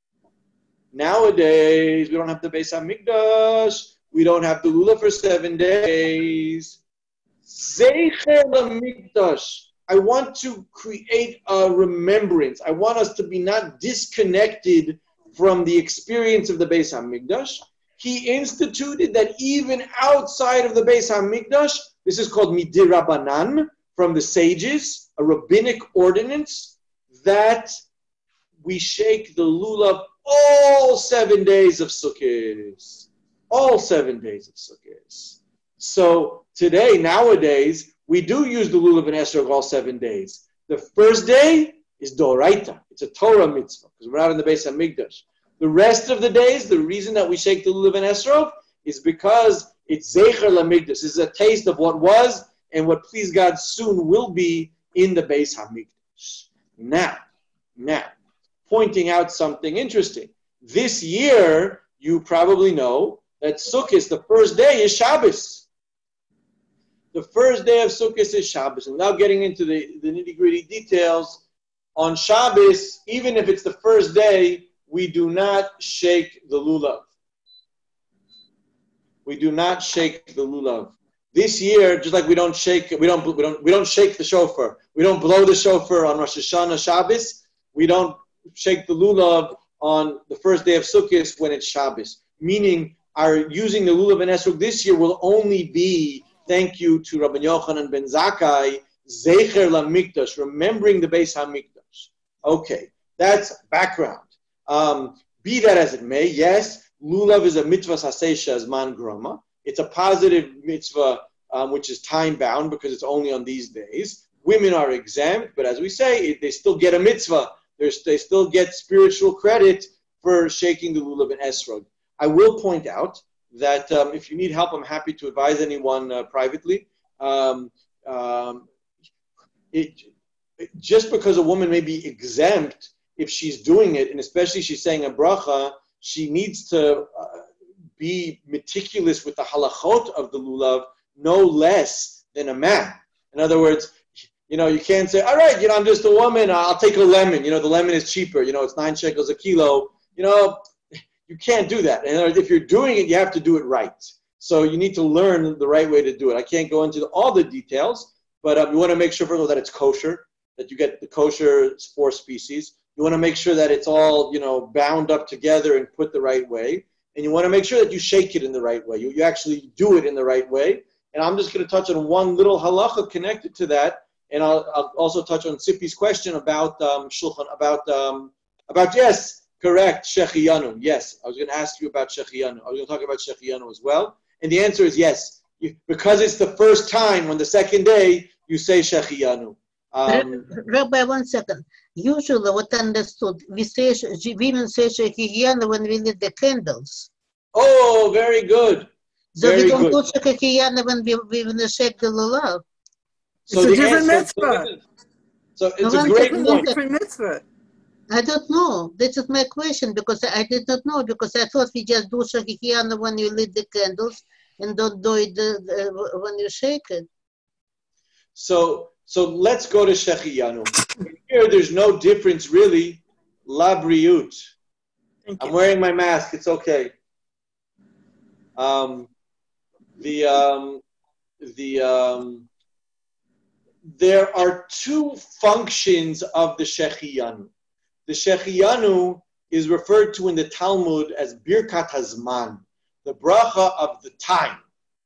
Nowadays, we don't have the Beis HaMikdash. We don't have the lulav for seven days. Zecher LaMikdash. I want to create a remembrance. I want us to be not disconnected from the experience of the Beis HaMikdash. He instituted that even outside of the Beis HaMikdash, this is called Midir Rabbanan, from the sages, a rabbinic ordinance, that we shake the lulav all seven days of Sukkot. All seven days of Sukkot. So today, nowadays, we do use the lulav and esrog all seven days. The first day is doraita. It's a Torah mitzvah because we're not in the Beis HaMikdash. The rest of the days, the reason that we shake the lulav and esrog is because it's zecher lamikdash. This is a taste of what was and what, please God, soon will be in the Beis HaMikdash. Now, now, pointing out something interesting. This year, you probably know that Sukkot, the first day, is Shabbos. The first day of Sukkot is Shabbos. And now getting into the, the nitty-gritty details, on Shabbos, even if it's the first day, we do not shake the lulav. We do not shake the lulav. This year, just like we don't shake, we don't, we don't, we don't shake the shofar. We don't blow the shofar on Rosh Hashanah Shabbos. We don't shake the lulav on the first day of Sukkot when it's Shabbos. Meaning, our using the lulav and esrog this year will only be, thank you to Rabbi Yochanan ben Zakkai, Zecher LaMikdash, remembering the Beis HaMikdash. Okay, that's background. Um, be that as it may, yes, lulav is a mitzvah sasesha zman groma. It's a positive mitzvah, um, which is time-bound because it's only on these days. Women are exempt, but as we say, they still get a mitzvah. They're, they still get spiritual credit for shaking the lulav and esrog. I will point out that um, if you need help, I'm happy to advise anyone uh, privately. Um, um, it, it, just because a woman may be exempt, if she's doing it, and especially she's saying a bracha, she needs to uh, be meticulous with the halachot of the lulav, no less than a man. In other words, you know, you can't say, all right, you know, I'm just a woman, I'll take a lemon. You know, the lemon is cheaper. You know, it's nine shekels a kilo. You know, you can't do that. And if you're doing it, you have to do it right. So you need to learn the right way to do it. I can't go into all the details, but um, you want to make sure, first of all, that it's kosher, that you get the kosher four species. You want to make sure that it's all, you know, bound up together and put the right way. And you want to make sure that you shake it in the right way. You, you actually do it in the right way. And I'm just going to touch on one little halacha connected to that. And I'll, I'll also touch on Sipi's question about um, shulchan, about, um, about, yes, correct, Shechiyanu. Yes, I was going to ask you about Shechiyanu. I was going to talk about Shechiyanu as well. And the answer is yes. You, because it's the first time on the second day, you say Shechiyanu. Um, Rabbi, one second. Usually, what understood, we say women say Shechiyanu when we lit the candles. Oh, very good. So Very we don't good. do Shekikiyana when we, we when we shake the lulav. So It's a the different answer, so, mitzvah. so it's No, a I'm great talking It's a point. different mitzvah. I don't know. This is my question because I did not know because I thought we just do Shekikiyana when you lit the candles and don't do it the, the, when you shake it. So so let's go to Shechiyanu. Here, there's no difference really. La briut. Thank I'm you. wearing my mask. It's okay. Um, the um, the um, there are two functions of the Shechiyanu. The Shechiyanu is referred to in the Talmud as Birkat Hazman, the bracha of the time.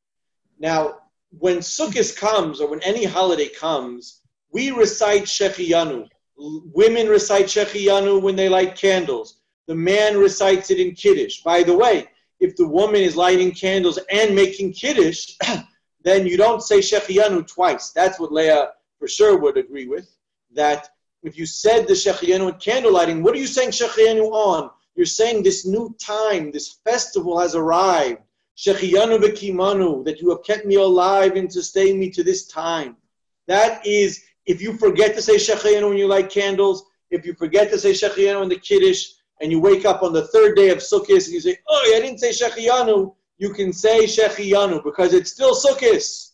Now, when Sukkot comes, or when any holiday comes, we recite Shechiyanu. Women recite Shechiyanu when they light candles. The man recites it in Kiddush. By the way, if the woman is lighting candles and making Kiddush, then you don't say Shechiyanu twice. That's what Leah for sure would agree with, that if you said the Shechiyanu at candle lighting, what are you saying Shechiyanu on? You're saying this new time, this festival has arrived. Shechiyanu v'kimanu, that you have kept me alive and sustained me to this time. That is, if you forget to say Shechiyanu when you light candles, if you forget to say Shechiyanu in the Kiddush, and you wake up on the third day of Sukkot and you say, oh, I didn't say Shechiyanu, you can say Shechiyanu because it's still Sukkot.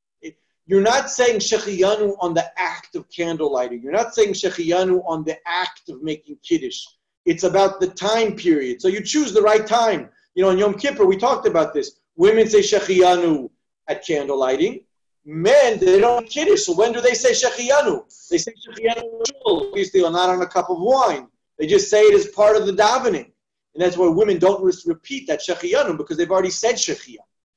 You're not saying Shechiyanu on the act of candle lighting. You're not saying Shechiyanu on the act of making Kiddush. It's about the time period. So you choose the right time. You know, in Yom Kippur, we talked about this. Women say Shechiyanu at candle lighting. Men, they don't Kiddush. So when do they say Shechiyanu? They say Shechiyanu, obviously, or not on a cup of wine. They just say it as part of the davening. And that's why women don't repeat that Shechiyanu because they've already said Shechiyanu.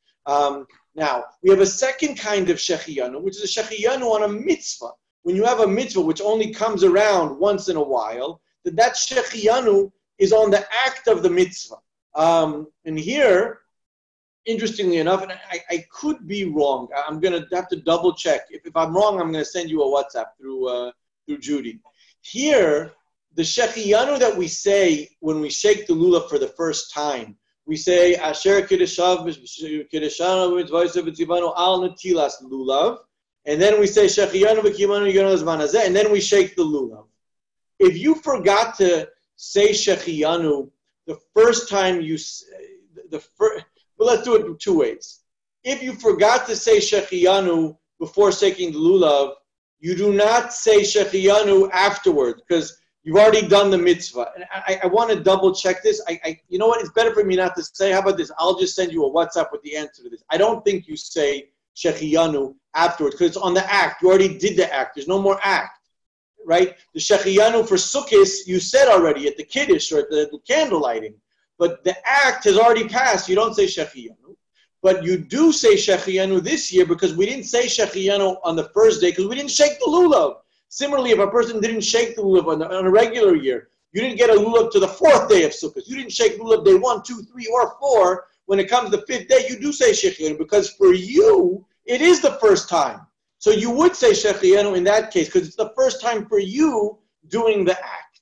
Um, now, we have a second kind of Shechiyanu, which is a Shechiyanu on a mitzvah. When you have a mitzvah which only comes around once in a while, that that Shechiyanu is on the act of the mitzvah. Um, and here, interestingly enough, and I, I could be wrong. I'm going to have to double check. If, if I'm wrong, I'm going to send you a WhatsApp through uh, through Judy. Here, the Shechiyanu that we say when we shake the lulav for the first time, we say Asher Kiddushav Kiddushav Mitzvah B'Tzivanu Al Netilas Lulav, and then we say Shechiyanu V'Kimanu Yiganu Zman Hazeh, and then we shake the lulav. If you forgot to say Shechiyanu the first time you the first, but let's do it in two ways. If you forgot to say Shechiyanu before shaking the lulav, you do not say Shechiyanu afterwards because you've already done the mitzvah. And I, I want to double check this. I, I, you know what? It's better for me not to say. How about this? I'll just send you a WhatsApp with the answer to this. I don't think you say Shechiyanu afterwards because it's on the act. You already did the act. There's no more act, right? The Shechiyanu for Sukkot, you said already at the Kiddush or at the, the candle lighting. But the act has already passed. You don't say Shechiyanu. But you do say Shechiyanu this year because we didn't say Shechiyanu on the first day because we didn't shake the lulav. Similarly, if a person didn't shake the lulav on, the, on a regular year, you didn't get a lulav to the fourth day of Sukkot. You didn't shake the lulav day one, two, three, or four. When it comes to the fifth day, you do say Shechiyanu because for you, it is the first time. So you would say Shechiyanu in that case because it's the first time for you doing the act.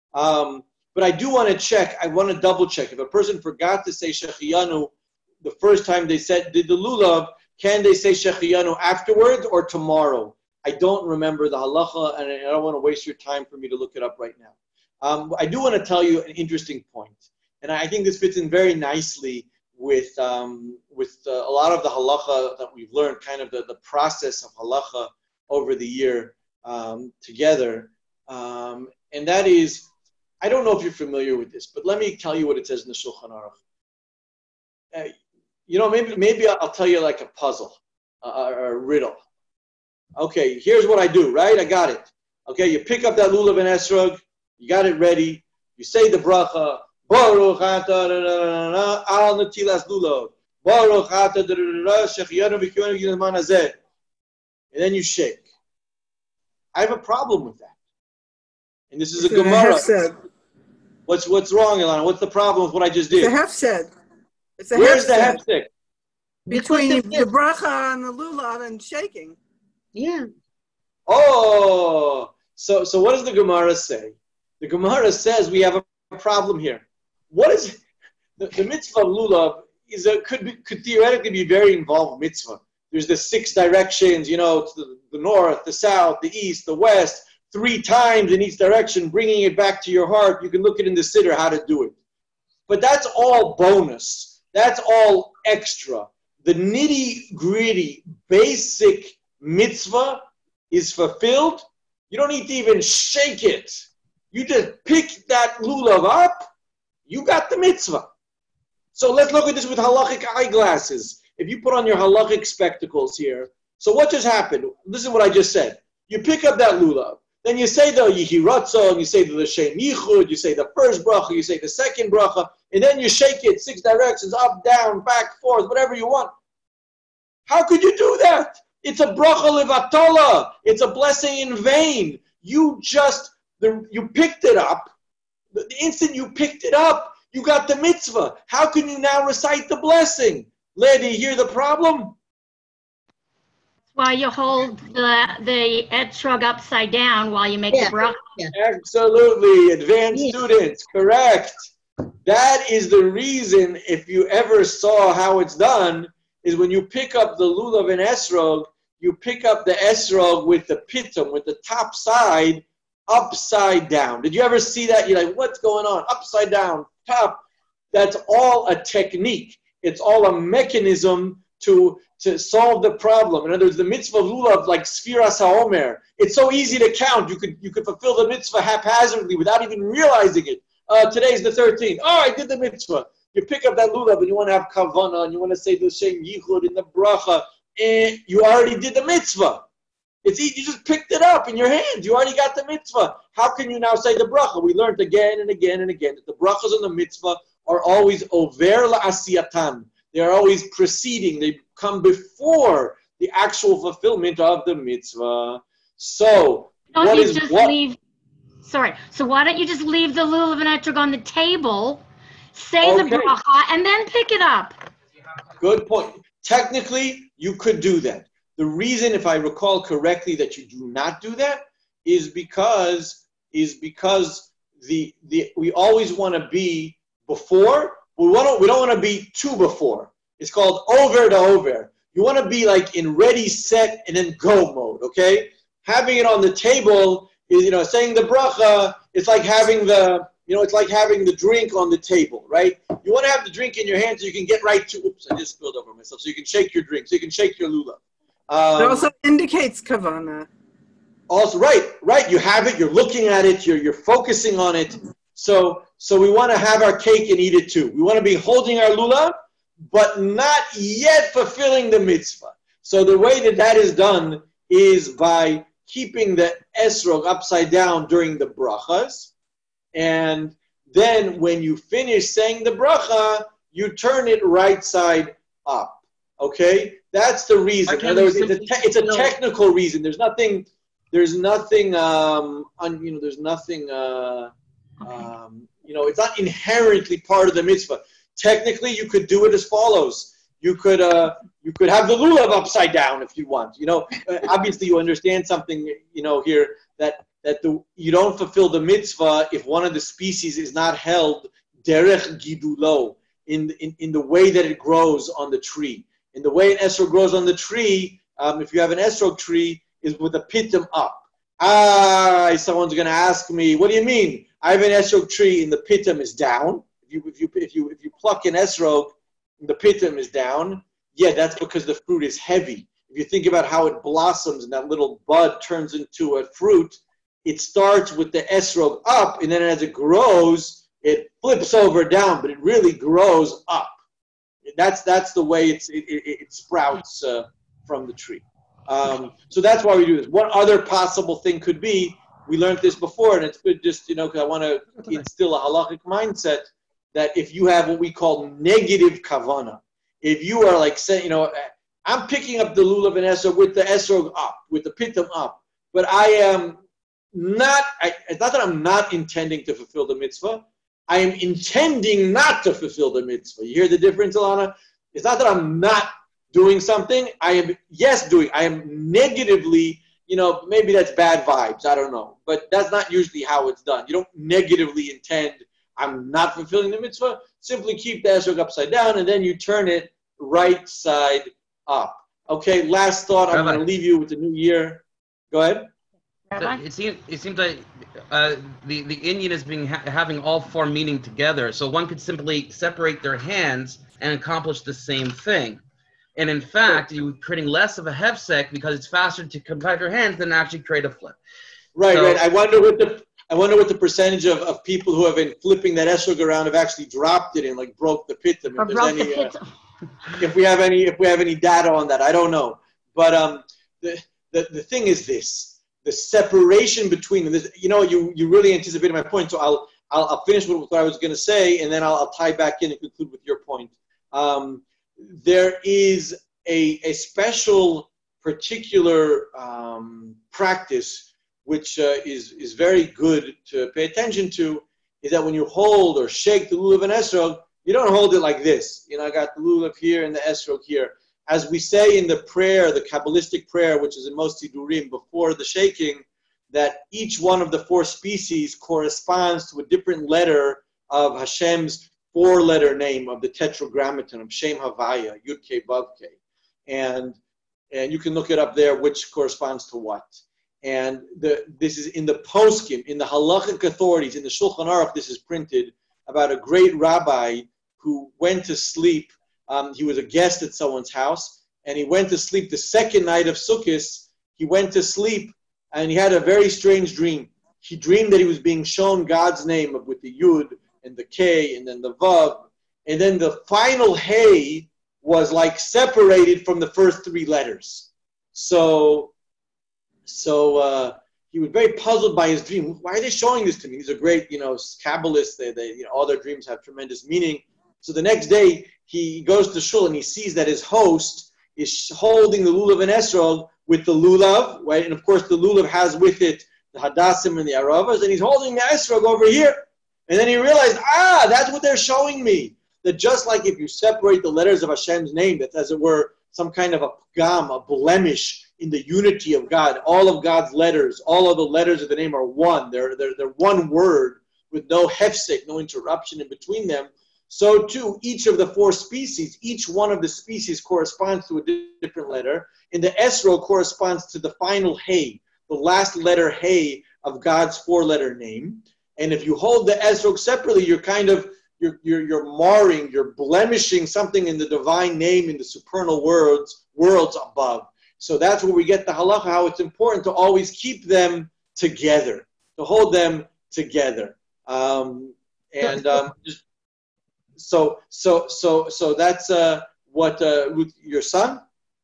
Um, but I do want to check. I want to double check. If a person forgot to say Shechiyanu the first time they said did the lulav, can they say Shechiyanu afterwards or tomorrow? I don't remember the halacha, and I don't want to waste your time for me to look it up right now. Um, I do want to tell you an interesting point, and I think this fits in very nicely with um, with uh, a lot of the halacha that we've learned, kind of the, the process of halacha over the year um, together. Um, and that is, I don't know if you're familiar with this, but let me tell you what it says in the Shulchan Aruch. Uh, you know, maybe maybe I'll tell you like a puzzle uh, or a riddle. Okay, here's what I do, right? I got it. Okay, you pick up that lulav and esrog, you got it ready, you say the bracha, Baruch atah al netilas lulav, Baruch atah shechiyanu v'kimanu yiganu hazeh, and then you shake. I have a problem with that. And this is a Gemara. What's what's wrong, Ilana? What's the problem with what I just did? It's a hefsed. It's a Where's the hefsed hefsek? between the bracha and the lulav and shaking. Yeah. Oh, so so what does the Gemara say? The Gemara says we have a problem here. What is the, the mitzvah of lulav is a, could be, could theoretically be a very involved mitzvah. There's the six directions, you know, to the, the north, the south, the east, the west, three times in each direction, bringing it back to your heart. You can look at it in the siddur how to do it. But that's all bonus. That's all extra. The nitty-gritty, basic mitzvah is fulfilled. You don't need to even shake it. You just pick that lulav up, you got the mitzvah. So let's look at this with halachic eyeglasses. If you put on your halachic spectacles here, so what just happened? This is what I just said. You pick up that lulav, then you say the Yehi Ratzon, you say the L'Shem Yichud, you say the first bracha, you say the second bracha, and then you shake it six directions, up, down, back, forth, whatever you want. How could you do that? It's a bracha levatola. It's a blessing in vain. You just, the, you picked it up. The, the instant you picked it up, you got the mitzvah. How can you now recite the blessing? Lady, you hear the problem? That's why you hold the, the etrog upside down while you make Yeah. the bracha. Yeah. Absolutely. Advanced Yes. students. Correct. That is the reason, if you ever saw how it's done, is when you pick up the lulav and esrog, you pick up the esrog with the pitum, with the top side, upside down. Did you ever see that? You're like, what's going on? Upside down, top. That's all a technique. It's all a mechanism to, to solve the problem. In other words, the mitzvah of lulav, like Sfiras HaOmer, it's so easy to count. You could, you could fulfill the mitzvah haphazardly without even realizing it. Uh, today's the thirteenth. Oh, I did the mitzvah. You pick up that lulav and you want to have kavanah and you want to say the L'Shem Yichud in the bracha, and you already did the mitzvah. It's easy. You just picked it up in your hand. You already got the mitzvah. How can you now say the bracha? We learned again and again and again that the brachas and the mitzvah are always over la'asiyatan. They are always preceding. They come before the actual fulfillment of the mitzvah. So, Don't what you is just what? leave, sorry, so why don't you just leave the lulav and etrog on the table, say the Okay. bracha, and then pick it up? Good point. Technically, you could do that. The reason, if I recall correctly, that you do not do that is because is because the the we always want to be before. We want we don't want to be too before. It's called over to over. You want to be like in ready, set, and then go mode. Okay, having it on the table is, you know, saying the bracha. It's like having the you know it's like having the drink on the table, right? You want to have the drink in your hand so you can get right to. Oops, I just spilled over myself. So you can shake your drink. So you can shake your lulav. Um, It also indicates kavana. Also, right, right. You have it. You're looking at it. You're you're focusing on it. So so we want to have our cake and eat it too. We want to be holding our lulav, but not yet fulfilling the mitzvah. So the way that that is done is by keeping the esrog upside down during the brachas, and then when you finish saying the bracha, you turn it right side up. Okay, that's the reason. In other words, it's a, te- it's a technical reason. There's nothing. There's nothing. Um, un, you know, there's nothing. Uh, um, you know, it's not inherently part of the mitzvah. Technically, you could do it as follows. You could. Uh, you could have the lulav upside down if you want. You know, uh, obviously, you understand something. You know, here that that the you don't fulfill the mitzvah if one of the species is not held derech gidulo in in in the way that it grows on the tree. In the way an esrog grows on the tree, um, if you have an esrog tree, is with a pitum up. Ah, someone's going to ask me, what do you mean? I have an esrog tree and the pitum is down. If you if you if you if you pluck an esrog, and the pitum is down. Yeah, that's because the fruit is heavy. If you think about how it blossoms and that little bud turns into a fruit, it starts with the esrog up, and then as it grows, it flips over down, but it really grows up. That's that's the way it's, it, it, it sprouts uh, from the tree. Um, so that's why we do this. What other possible thing could be? We learned this before, and it's good just, you know, because I want to instill a halachic mindset that if you have what we call negative kavana, if you are like saying, you know, I'm picking up the lulav and esrog with the esrog up, with the pitum up, but I am not, I, it's not that I'm not intending to fulfill the mitzvah. I am intending not to fulfill the mitzvah. You hear the difference, Alana? It's not that I'm not doing something. I am, yes, doing. I am negatively, you know, maybe that's bad vibes. I don't know. But that's not usually how it's done. You don't negatively intend, I'm not fulfilling the mitzvah. simply keep the esrog upside down, and then you turn it right side up. Okay, last thought. I'm going to leave you with the new year. Go ahead. So it seems it seems like uh, the the Indian is being ha having all four meaning together. So one could simply separate their hands and accomplish the same thing. And in fact, you're creating less of a hefsek because it's faster to combine your hands than actually create a flip. Right, so, right. I wonder what the I wonder what the percentage of, of people who have been flipping that esrog around have actually dropped it and like broke the pitum. Or If broke there's the any, uh, pitum. if we have any, if we have any data on that, I don't know. But um, the the the thing is this. The separation between them, you know, you, you really anticipated my point, so I'll I'll, I'll finish with what I was going to say, and then I'll, I'll tie back in and conclude with your point. Um, there is a, a special, particular um, practice which uh, is, is very good to pay attention to, is that when you hold or shake the lulav and esrog, you don't hold it like this. You know, I got the lulav here and the esrog here. As we say in the prayer, the Kabbalistic prayer, which is in most Sidurim, before the shaking, that each one of the four species corresponds to a different letter of Hashem's four-letter name of the Tetragrammaton of Shem Havaya, Yud Kei Vav Kei. And, and you can look it up there, which corresponds to what. And the, this is in the poskim, in the halachic authorities, in the Shulchan Aruch, this is printed about a great rabbi who went to sleep. Um, he was a guest at someone's house, and he went to sleep the second night of Sukkot. He went to sleep, and he had a very strange dream. He dreamed that he was being shown God's name with the Yud and the K and then the Vav, and then the final Hey was like separated from the first three letters. So, so uh, he was very puzzled by his dream. Why are they showing this to me? These are great, you know, Kabbalists. They, they, you know, all their dreams have tremendous meaning. So the next day, he goes to shul and he sees that his host is holding the lulav and esrog with the lulav, right? And of course, the lulav has with it the hadassim and the aravas, and he's holding the esrog over here. And then he realized, ah, that's what they're showing me. That just like if you separate the letters of Hashem's name, that's as it were some kind of a pgam, a blemish in the unity of God. All of God's letters, all of the letters of the name are one. They're, they're, they're one word with no hefsek, no interruption in between them. So too, each of the four species, each one of the species corresponds to a different letter, and the esrog corresponds to the final hey, the last letter hey of God's four-letter name. And if you hold the esrog separately, you're kind of you're you're, you're marring, you're blemishing something in the divine name in the supernal worlds worlds above. So that's where we get the halacha, how it's important to always keep them together, to hold them together, um, and um, just. So, so, so, so that's uh, what uh, Ruth, your son?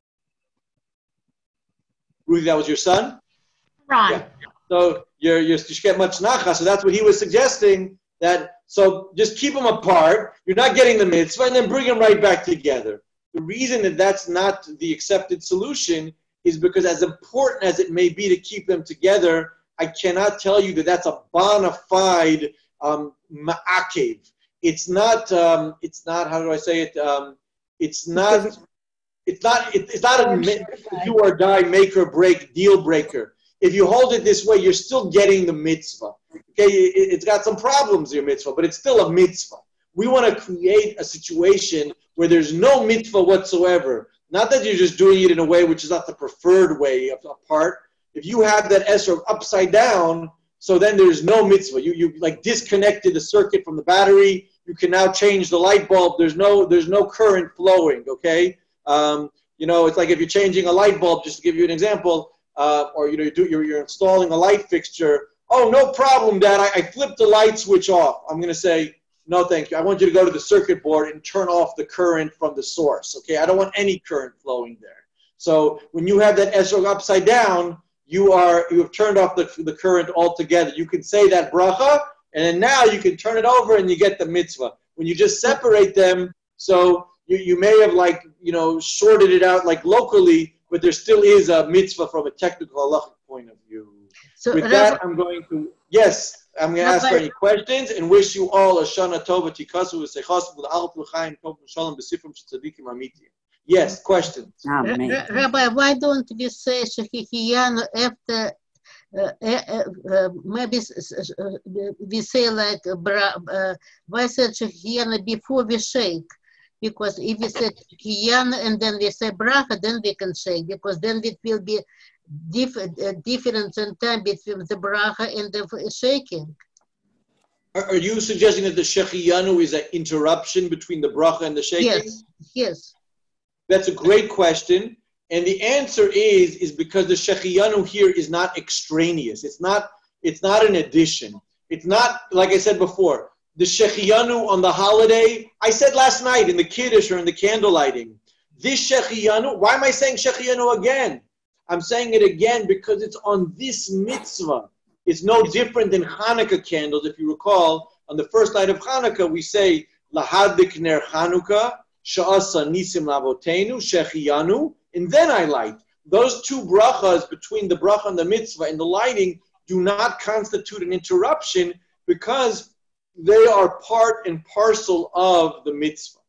Ruth, that was your son? Ron. Yeah. So you're, you're, you should get much nacha. So that's what he was suggesting. That so just keep them apart. You're not getting the mitzvah, and then bring them right back together. The reason that that's not the accepted solution is because, as important as it may be to keep them together, I cannot tell you that that's a bona fide um, ma'akev. It's not. Um, it's not. How do I say it? Um, it's not. It's not. It, it's not a do or die, make or break, deal breaker. If you hold it this way, you're still getting the mitzvah. Okay, it, it's got some problems, your mitzvah, but it's still a mitzvah. We want to create a situation where there's no mitzvah whatsoever. Not that you're just doing it in a way which is not the preferred way of apart. If you have that esrog upside down, so then there's no mitzvah. You you like disconnected the circuit from the battery. You can now change the light bulb. There's no there's no current flowing. Okay, um, you know it's like if you're changing a light bulb. Just to give you an example, uh, or you know you do, you're you're installing a light fixture. Oh, no problem, Dad. I, I flipped the light switch off. I'm going to say no, thank you. I want you to go to the circuit board and turn off the current from the source. Okay, I don't want any current flowing there. So when you have that esrog upside down, you are you have turned off the, the current altogether. You can say that bracha, and then now you can turn it over and you get the mitzvah. When you just separate them, so you, you may have like you know sorted it out like locally, but there still is a mitzvah from a technical halachic point of view. So with that, I'm going to yes, I'm going to ask for any questions and wish you all a Shana Tova Tikasu v'Seichas v'La'al L'Chaim Tov V'Shalom B'Sifrim Tzadikim Amitim. Yes, questions. Rabbi, why don't we say Shehecheyanu after uh, uh, uh, maybe uh, we say like uh, bra, uh, why said Shechianu before we shake? Because if we say Shechianu and then we say bracha, then we can shake, because then it will be diff uh, difference in time between the bracha and the shaking. Are, are you suggesting that the Shechianu is an interruption between the bracha and the shaking? Yes, yes. That's a great question. And the answer is, is because the Shechianu here is not extraneous. It's not, it's not an addition. It's not, like I said before, the Shechianu on the holiday. I said last night in the Kiddush or in the candle lighting, this Shechianu, why am I saying Shechianu again? I'm saying it again because it's on this mitzvah. It's no different than Hanukkah candles. If you recall, on the first night of Hanukkah, we say, Lahadik ner Hanukkah, Sha'asa nisim lavotenu, Shechianu, and then I light. Those two brachas between the bracha and the mitzvah and the lighting do not constitute an interruption because they are part and parcel of the mitzvah.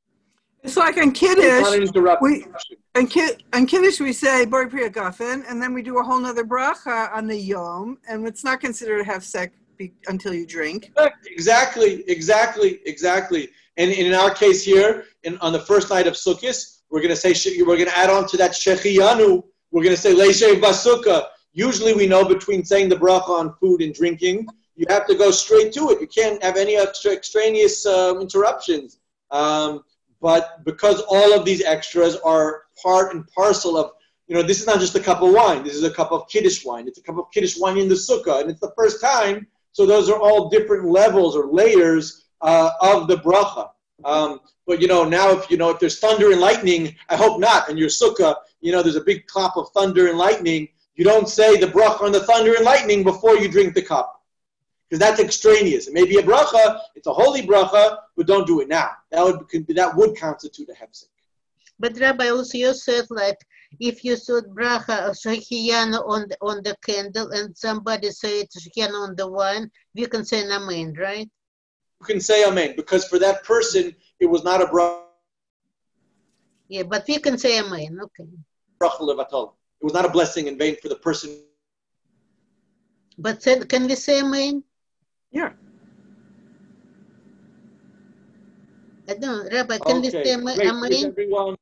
It's like in It's Kiddush, not an interruption. we, in, Kid, in Kiddush we say Bori Priya Gafen, and then we do a whole nother bracha on the Yom, and it's not considered to have sex be, until you drink. Exactly, exactly, exactly. And in our case here, in, on the first night of Sukkot, we're going to say, we're going to add on to that Shechianu, we're going to say Leishev Basukah. Usually we know between saying the bracha on food and drinking, you have to go straight to it. You can't have any extra extraneous um, interruptions. Um, but because all of these extras are part and parcel of, you know, this is not just a cup of wine. This is a cup of Kiddush wine. It's a cup of Kiddush wine in the Sukkah, and it's the first time. So those are all different levels or layers uh, of the bracha. Um, but, you know, now if, you know, if there's thunder and lightning, I hope not, in your Sukkah, you know, there's a big clap of thunder and lightning. You don't say the bracha on the thunder and lightning before you drink the cup. Because that's extraneous. It may be a bracha, it's a holy bracha, but don't do it now. That would that would constitute a hefsek. But Rabbi, also you said like if you said bracha or Shechianu on the on the candle and somebody say Shechianu on the wine, we can say an amen, right? You can say amen because for that person it was not a bracha. Yeah, but we can say amen. Okay. Bracha levatal. It was not a blessing in vain for the person. But then, can we say amen? Yeah. I don't know, Rabbi, can we say amen? Great. amen? Everyone,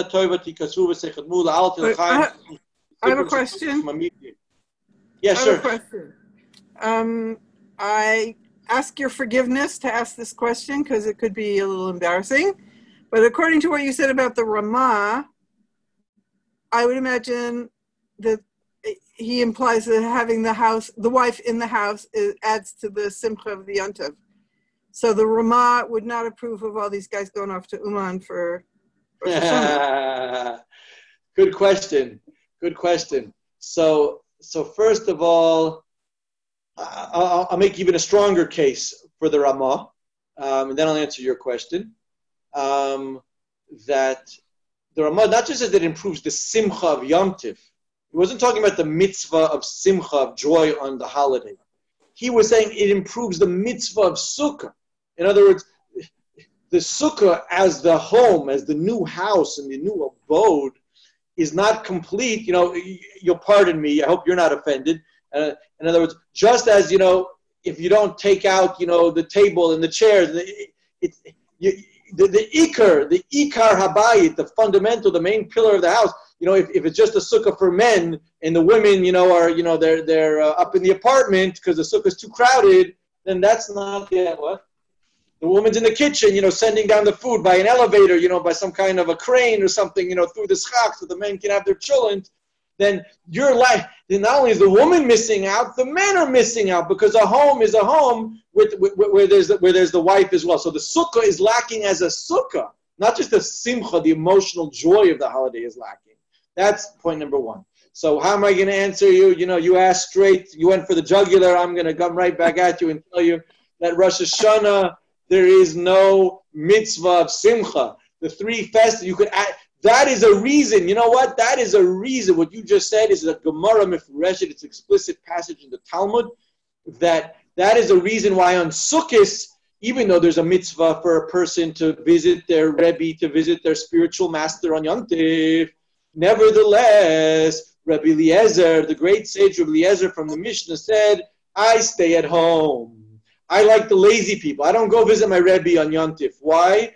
I I, I have a question. Yes, I have sir. a question. Um, I ask your forgiveness to ask this question because it could be a little embarrassing. But according to what you said about the Ramah, I would imagine that he implies that having the house, the wife in the house, is, adds to the simcha of the yontiv. So the Ramah would not approve of all these guys going off to Uman for Rosh Hashanah. Good question. Good question. So, so first of all, I'll, I'll make even a stronger case for the Ramah, um, and then I'll answer your question. Um, that the Ramah not just says that it improves the simcha of Yom Tiv. He wasn't talking about the mitzvah of simcha, of joy on the holiday. He was saying it improves the mitzvah of sukkah. In other words, the sukkah as the home, as the new house and the new abode is not complete. You know, you'll pardon me. I hope you're not offended. Uh, in other words, just as, you know, if you don't take out, you know, the table and the chairs, it, it, you, the, the ikar, the ikar habayit, the fundamental, the main pillar of the house, you know, if, if it's just a sukkah for men and the women, you know, are, you know, they're they're uh, up in the apartment because the sukkah is too crowded, then that's not the, what? The woman's in the kitchen, you know, sending down the food by an elevator, you know, by some kind of a crane or something, you know, through the schach so the men can have their children. Then you're like, then not only is the woman missing out, the men are missing out because a home is a home with, with, where there's the, where there's the wife as well. So the sukkah is lacking as a sukkah, not just the simcha, the emotional joy of the holiday is lacking. That's point number one. So how am I going to answer you? You know, you asked straight, you went for the jugular. I'm going to come right back at you and tell you that Rosh Hashanah, there is no mitzvah of simcha. The three festivals, you could add, that is a reason. You know what? That is a reason. What you just said is a Gemara Mefureshit. It's an explicit passage in the Talmud. That that is a reason why on Sukkot, even though there's a mitzvah for a person to visit their Rebbe, to visit their spiritual master on Yom Tiv, nevertheless, Rabbi Eliezer, the great sage Rabbi Eliezer from the Mishnah said, I stay at home. I like the lazy people. I don't go visit my Rebbe on Yontif. Why?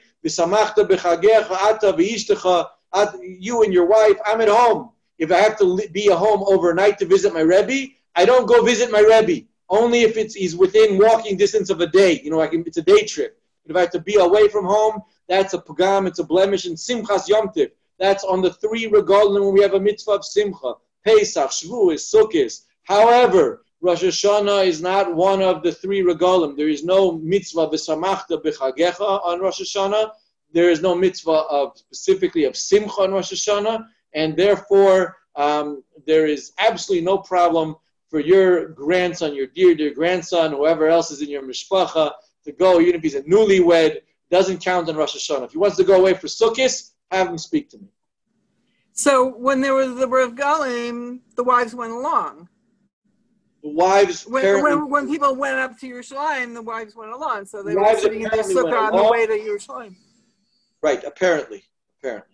You and your wife, I'm at home. If I have to be at home overnight to visit my Rebbe, I don't go visit my Rebbe. Only if it's he's within walking distance of a day. You know, I can, it's a day trip. But if I have to be away from home, that's a pagam, it's a blemish. And Simchas Yom Tiv, that's on the three regalim when we have a mitzvah of Simcha. Pesach, Shavuos, Sukkot. However, Rosh Hashanah is not one of the three regalim. There is no mitzvah v'samachta b'chagecha on Rosh Hashanah. There is no mitzvah of specifically of Simcha on Rosh Hashanah. And therefore, um, there is absolutely no problem for your grandson, your dear, dear grandson, whoever else is in your mishpacha, to go, even if he's a newlywed, doesn't count on Rosh Hashanah. If he wants to go away for Sukkot, have him speak to me. So when there was the regalim, the wives went along. The wives when, when, when people went up to Yerushalayim, the wives went along. So they the were sitting in the sukkah on the way to Yerushalayim. Right, apparently. Apparently.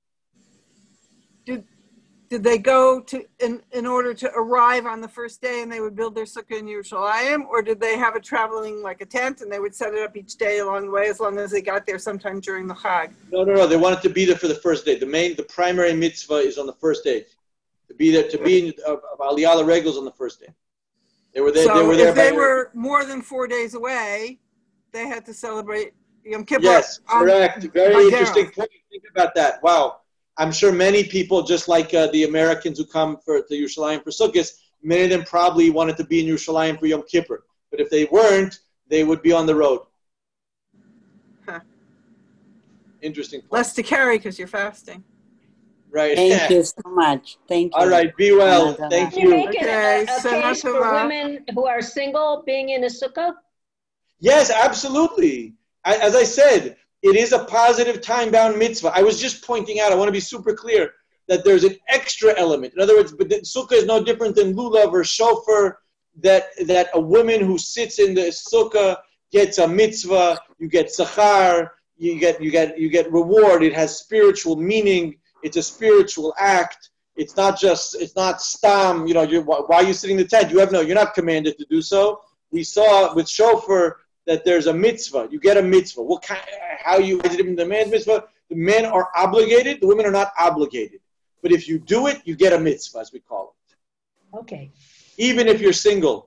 Did did they go to in, in order to arrive on the first day and they would build their sukkah in Yerushalayim, or did they have it traveling like a tent and they would set it up each day along the way as long as they got there sometime during the Chag? No, no, no. They wanted to be there for the first day. The main, the primary mitzvah is on the first day. To be there, to be in uh, Aliyah Regels on the first day. They were there. So they were there. If they by were more than four days away, they had to celebrate Yom Kippur. Yes, correct. Very interesting Derech. point. Think about that. Wow. I'm sure many people, just like uh, the Americans who come for to Yerushalayim for Sukkot, many of them probably wanted to be in Yerushalayim for Yom Kippur. But if they weren't, they would be on the road. Huh. Interesting point. Less to carry because you're fasting. Right. Thank you so much. Thank you. All right. Be well. Thank Can you you. make it Okay, a, a so case for Tova. women who are single being in a sukkah? Yes, absolutely. I, as I said, it is a positive time-bound mitzvah. I was just pointing out, I want to be super clear, that there's an extra element. In other words, but the sukkah is no different than lulav or shofar, that, that a woman who sits in the sukkah gets a mitzvah, you get sachar, you get, you get, you get reward. It has spiritual meaning. It's a spiritual act. It's not just, it's not stam, you know, you're, why are you sitting in the tent? You have no, you're not commanded to do so. We saw with shofar that there's a mitzvah. You get a mitzvah. What kind, how you, is it even the man's mitzvah? The men are obligated. The women are not obligated. But if you do it, you get a mitzvah, as we call it. Okay. Even if you're single.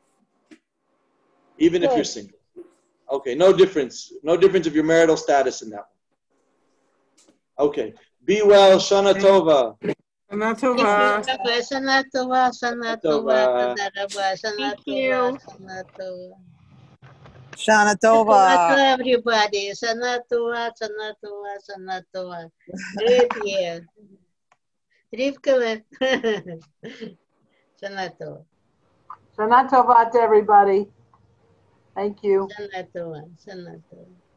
Even if you're single. Okay, no difference. No difference of your marital status in that one. Okay. Be well, Shana Tova. Shana Tova. Shana Tova, Shana Tova, Shana Tova, Shana Tova. Shana Shana Tova, Tova. everybody. Shana Tova, Shana Tova, Shana Tova. Great year. Rivka. Shana Tova. Shana Tova to everybody. Thank you. Shana Tova, Shana Tova.